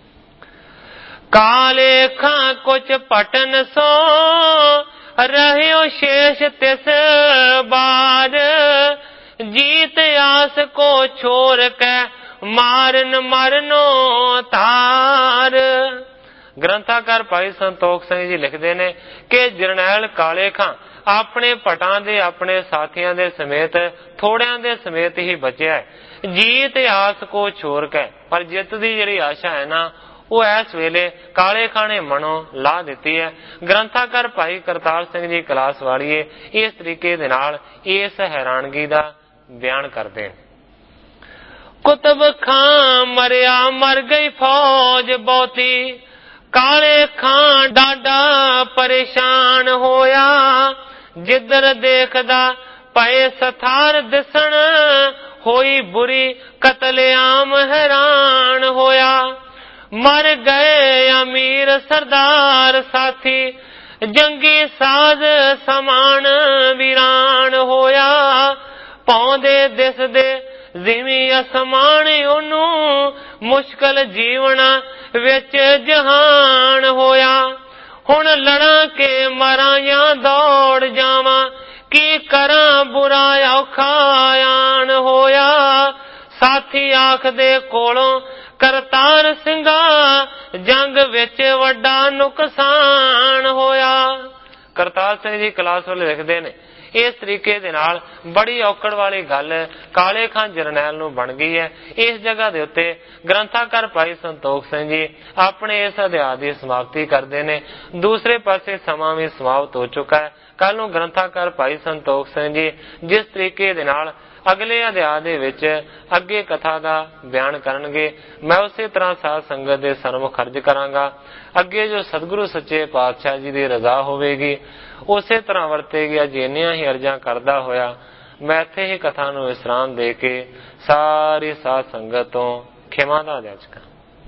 Speaker 1: ਕਾਲੇ ਖਾਂ ਕੁਛ ਪਟਨ ਸੋ, ਰਹਿਓ ਸ਼ੇਸ਼ ਤਿਸ ਬਾਰ। ਜੀਤ ਆਸ ਕੋ ਛੋੜ ਕੇ, ਮਾਰਨ ਮਰਨੋ ਤਾਰ। ਗ੍ਰੰਥਾਕਾਰ ਭਾਈ ਸੰਤੋਖ ਸਿੰਘ ਜੀ ਲਿਖਦੇ ਨੇ ਕਿ ਜਰਨੈਲ ਕਾਲੇ ਖਾਂ ਆਪਣੇ ਭਟਾਂ ਦੇ, ਆਪਣੇ ਸਾਥੀਆਂ ਦੇ ਸਮੇਤ, ਥੋੜਿਆਂ ਦੇ ਸਮੇਤ ਹੀ ਬਚਿਆ ਹੈ। ਜੀਤ ਆਸ ਕੋ ਛੋੜ ਕੇ, ਪਰ ਜਿੱਤ ਦੀ ਜਿਹੜੀ ਆਸ਼ਾ ਹੈ ਨਾ, ਉਹ ਇਸ ਵੇਲੇ ਕਾਲੇ ਖਾਣੇ ਮਨੋਂ ਲਾ ਦਿੱਤੀ ਹੈ। ਗ੍ਰੰਥਾਕਾਰ ਭਾਈ ਕਰਤਾਰ ਸਿੰਘ ਜੀ ਕਲਾਸ ਵਾਲੀਏ ਇਸ ਤਰੀਕੇ ਦੇ ਨਾਲ ਇਸ ਹੈਰਾਨਗੀ ਦਾ ਬਿਆਨ ਕਰਦੇ। ਕੁਤਬ ਖਾਂ ਮਰਿਆ ਮਰ ਗਈ ਫੌਜ ਬਹੁਤੀ, ਕਾਲੇ ਖਾਂ ਡਾਢਾ ਪਰੇਸ਼ਾਨ ਹੋਇਆ, ਜਿੱਧਰ ਦੇਖਦਾ ਪਏ ਸਥਾਰ ਦਿਸਣ, ਹੋਈ ਬੁਰੀ ਕਤਲੇਆਮ ਹੈਰਾਨ ਹੋਇਆ। ਮਰ ਗਏ ਅਮੀਰ ਸਰਦਾਰ ਸਾਥੀ, ਜੰਗੀ ਸਾਜ਼ ਸਮਾਨ ਵੀਰਾਨ ਹੋਇਆ, ਪਾਉਂਦੇ ਦਿਸਦੇ ਜਿਵੇਂ ਅਸਮਾਨ ਉਹਨੂੰ, ਮੁਸ਼ਕਲ ਜੀਵਨ ਵਿੱਚ ਜਹਾਨ ਹੋਇਆ। ਹੁਣ ਲੜਾਂ ਕੇ ਮਰਾਂ ਜਾਂ ਦੌੜ ਜਾਵਾਂ, ਕੀ ਕਰਾਂ ਬੁਰਾ ਔਖਾ ਆਣ ਹੋਇਆ। ਸਾਥੀ ਆਖਦੇ ਕੋਲੋਂ ਕਰਤਾਰ ਸਿੰਘਾ, ਜੰਗ ਵਿੱਚ ਵੱਡਾ ਨੁਕਸਾਨ ਹੋਇਆ। ਕਰਤਾਰ ਸਿੰਘ ਜੀ ਕਲਾਸ ਵਾਲੇ ਲਿਖਦੇ ਨੇ ਇਸ ਤਰੀਕੇ ਦੇ ਨਾਲ ਬੜੀ ਔਕੜ ਵਾਲੀ ਗੱਲ ਕਾਲੇ ਖਾਂ ਜਰਨੈਲ ਨੂੰ ਬਣ ਗਈ ਹੈ। ਇਸ ਜਗ੍ਹਾ ਦੇ ਉੱਤੇ ਗ੍ਰੰਥਾਕਾਰ ਭਾਈ ਸੰਤੋਖ ਸਿੰਘ ਜੀ ਆਪਣੇ ਇਸ ਅਧਿਆਇ ਦੀ ਸਮਾਪਤੀ ਕਰਦੇ ਨੇ। ਦੂਸਰੇ ਪਾਸੇ ਸਮਾਂ ਵੀ ਸਮਾਪਤ ਹੋ ਚੁੱਕਾ ਹੈ। ਕੱਲ ਨੂੰ ਗ੍ਰੰਥਾਕਾਰ ਭਾਈ ਸੰਤੋਖ ਸਿੰਘ ਜੀ ਜਿਸ ਤਰੀਕੇ ਦੇ ਨਾਲ ਅਗਲੇ ਅਧਿਆਇ ਦੇ ਵਿੱਚ ਅੱਗੇ ਕਥਾ ਦਾ ਬਿਆਨ ਕਰਨਗੇ, ਮੈਂ ਉਸੇ ਤਰ੍ਹਾਂ ਸਾਧ ਸੰਗਤ ਦੇ ਸਨਮੁਖ ਅਰਜ਼ ਕਰਾਂਗਾ। ਅੱਗੇ ਜੋ ਸਤਿਗੁਰੂ ਸੱਚੇ ਪਾਤਸ਼ਾਹ ਜੀ ਦੀ ਰਜ਼ਾ ਹੋਵੇਗੀ ਉਸੇ ਤਰ੍ਹਾਂ ਵਰਤੇਗੀ। ਅੱਜ ਇੰਨੀਆਂ ਹੀ ਅਰਜ਼ਾਂ ਕਰਦਾ ਹੋਇਆ ਮੈਂ ਇੱਥੇ ਹੀ ਕਥਾ ਨੂੰ ਵਿਸਰਾਮ ਦੇ ਕੇ ਸਾਰੀ ਸਾਧ ਸੰਗਤ ਤੋਂ ਖਿਮਾ ਦਾ ਜਾਚਕਾਂ।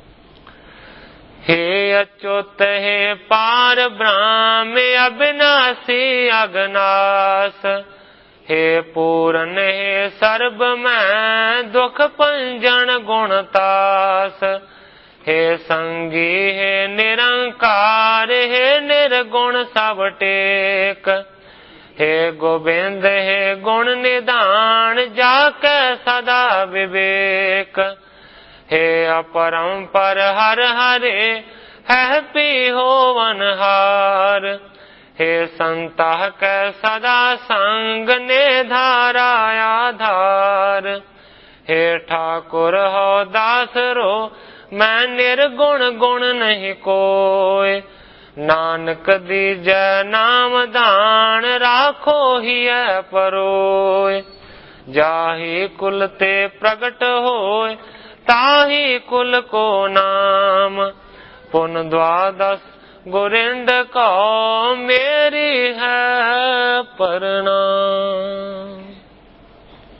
Speaker 1: हे अच्युत हे पार ब्रह्म अविनाशी अगनास, हे पूरन हे सर्ब मैं दुख पंजन गुणतास, हे संगी हे निरंकार, हे निर्गुण सब टेक, हे गोबिंद हे गुण निधान, जाके सदा विवेक, हे अपरंपर हर हरे है पी होवन हार, हे संता कै सदा संग ने धारा आधार, हे ठाकुर हो दास रो मैं निर्गुण गुण नहीं कोय, नानक दीजै नाम दान राखो ही है परोय, जाहि कुल ते प्रगट होय ताहि कुल को नाम, पुन द्वादश गोरिंद को मेरी है प्रणाम।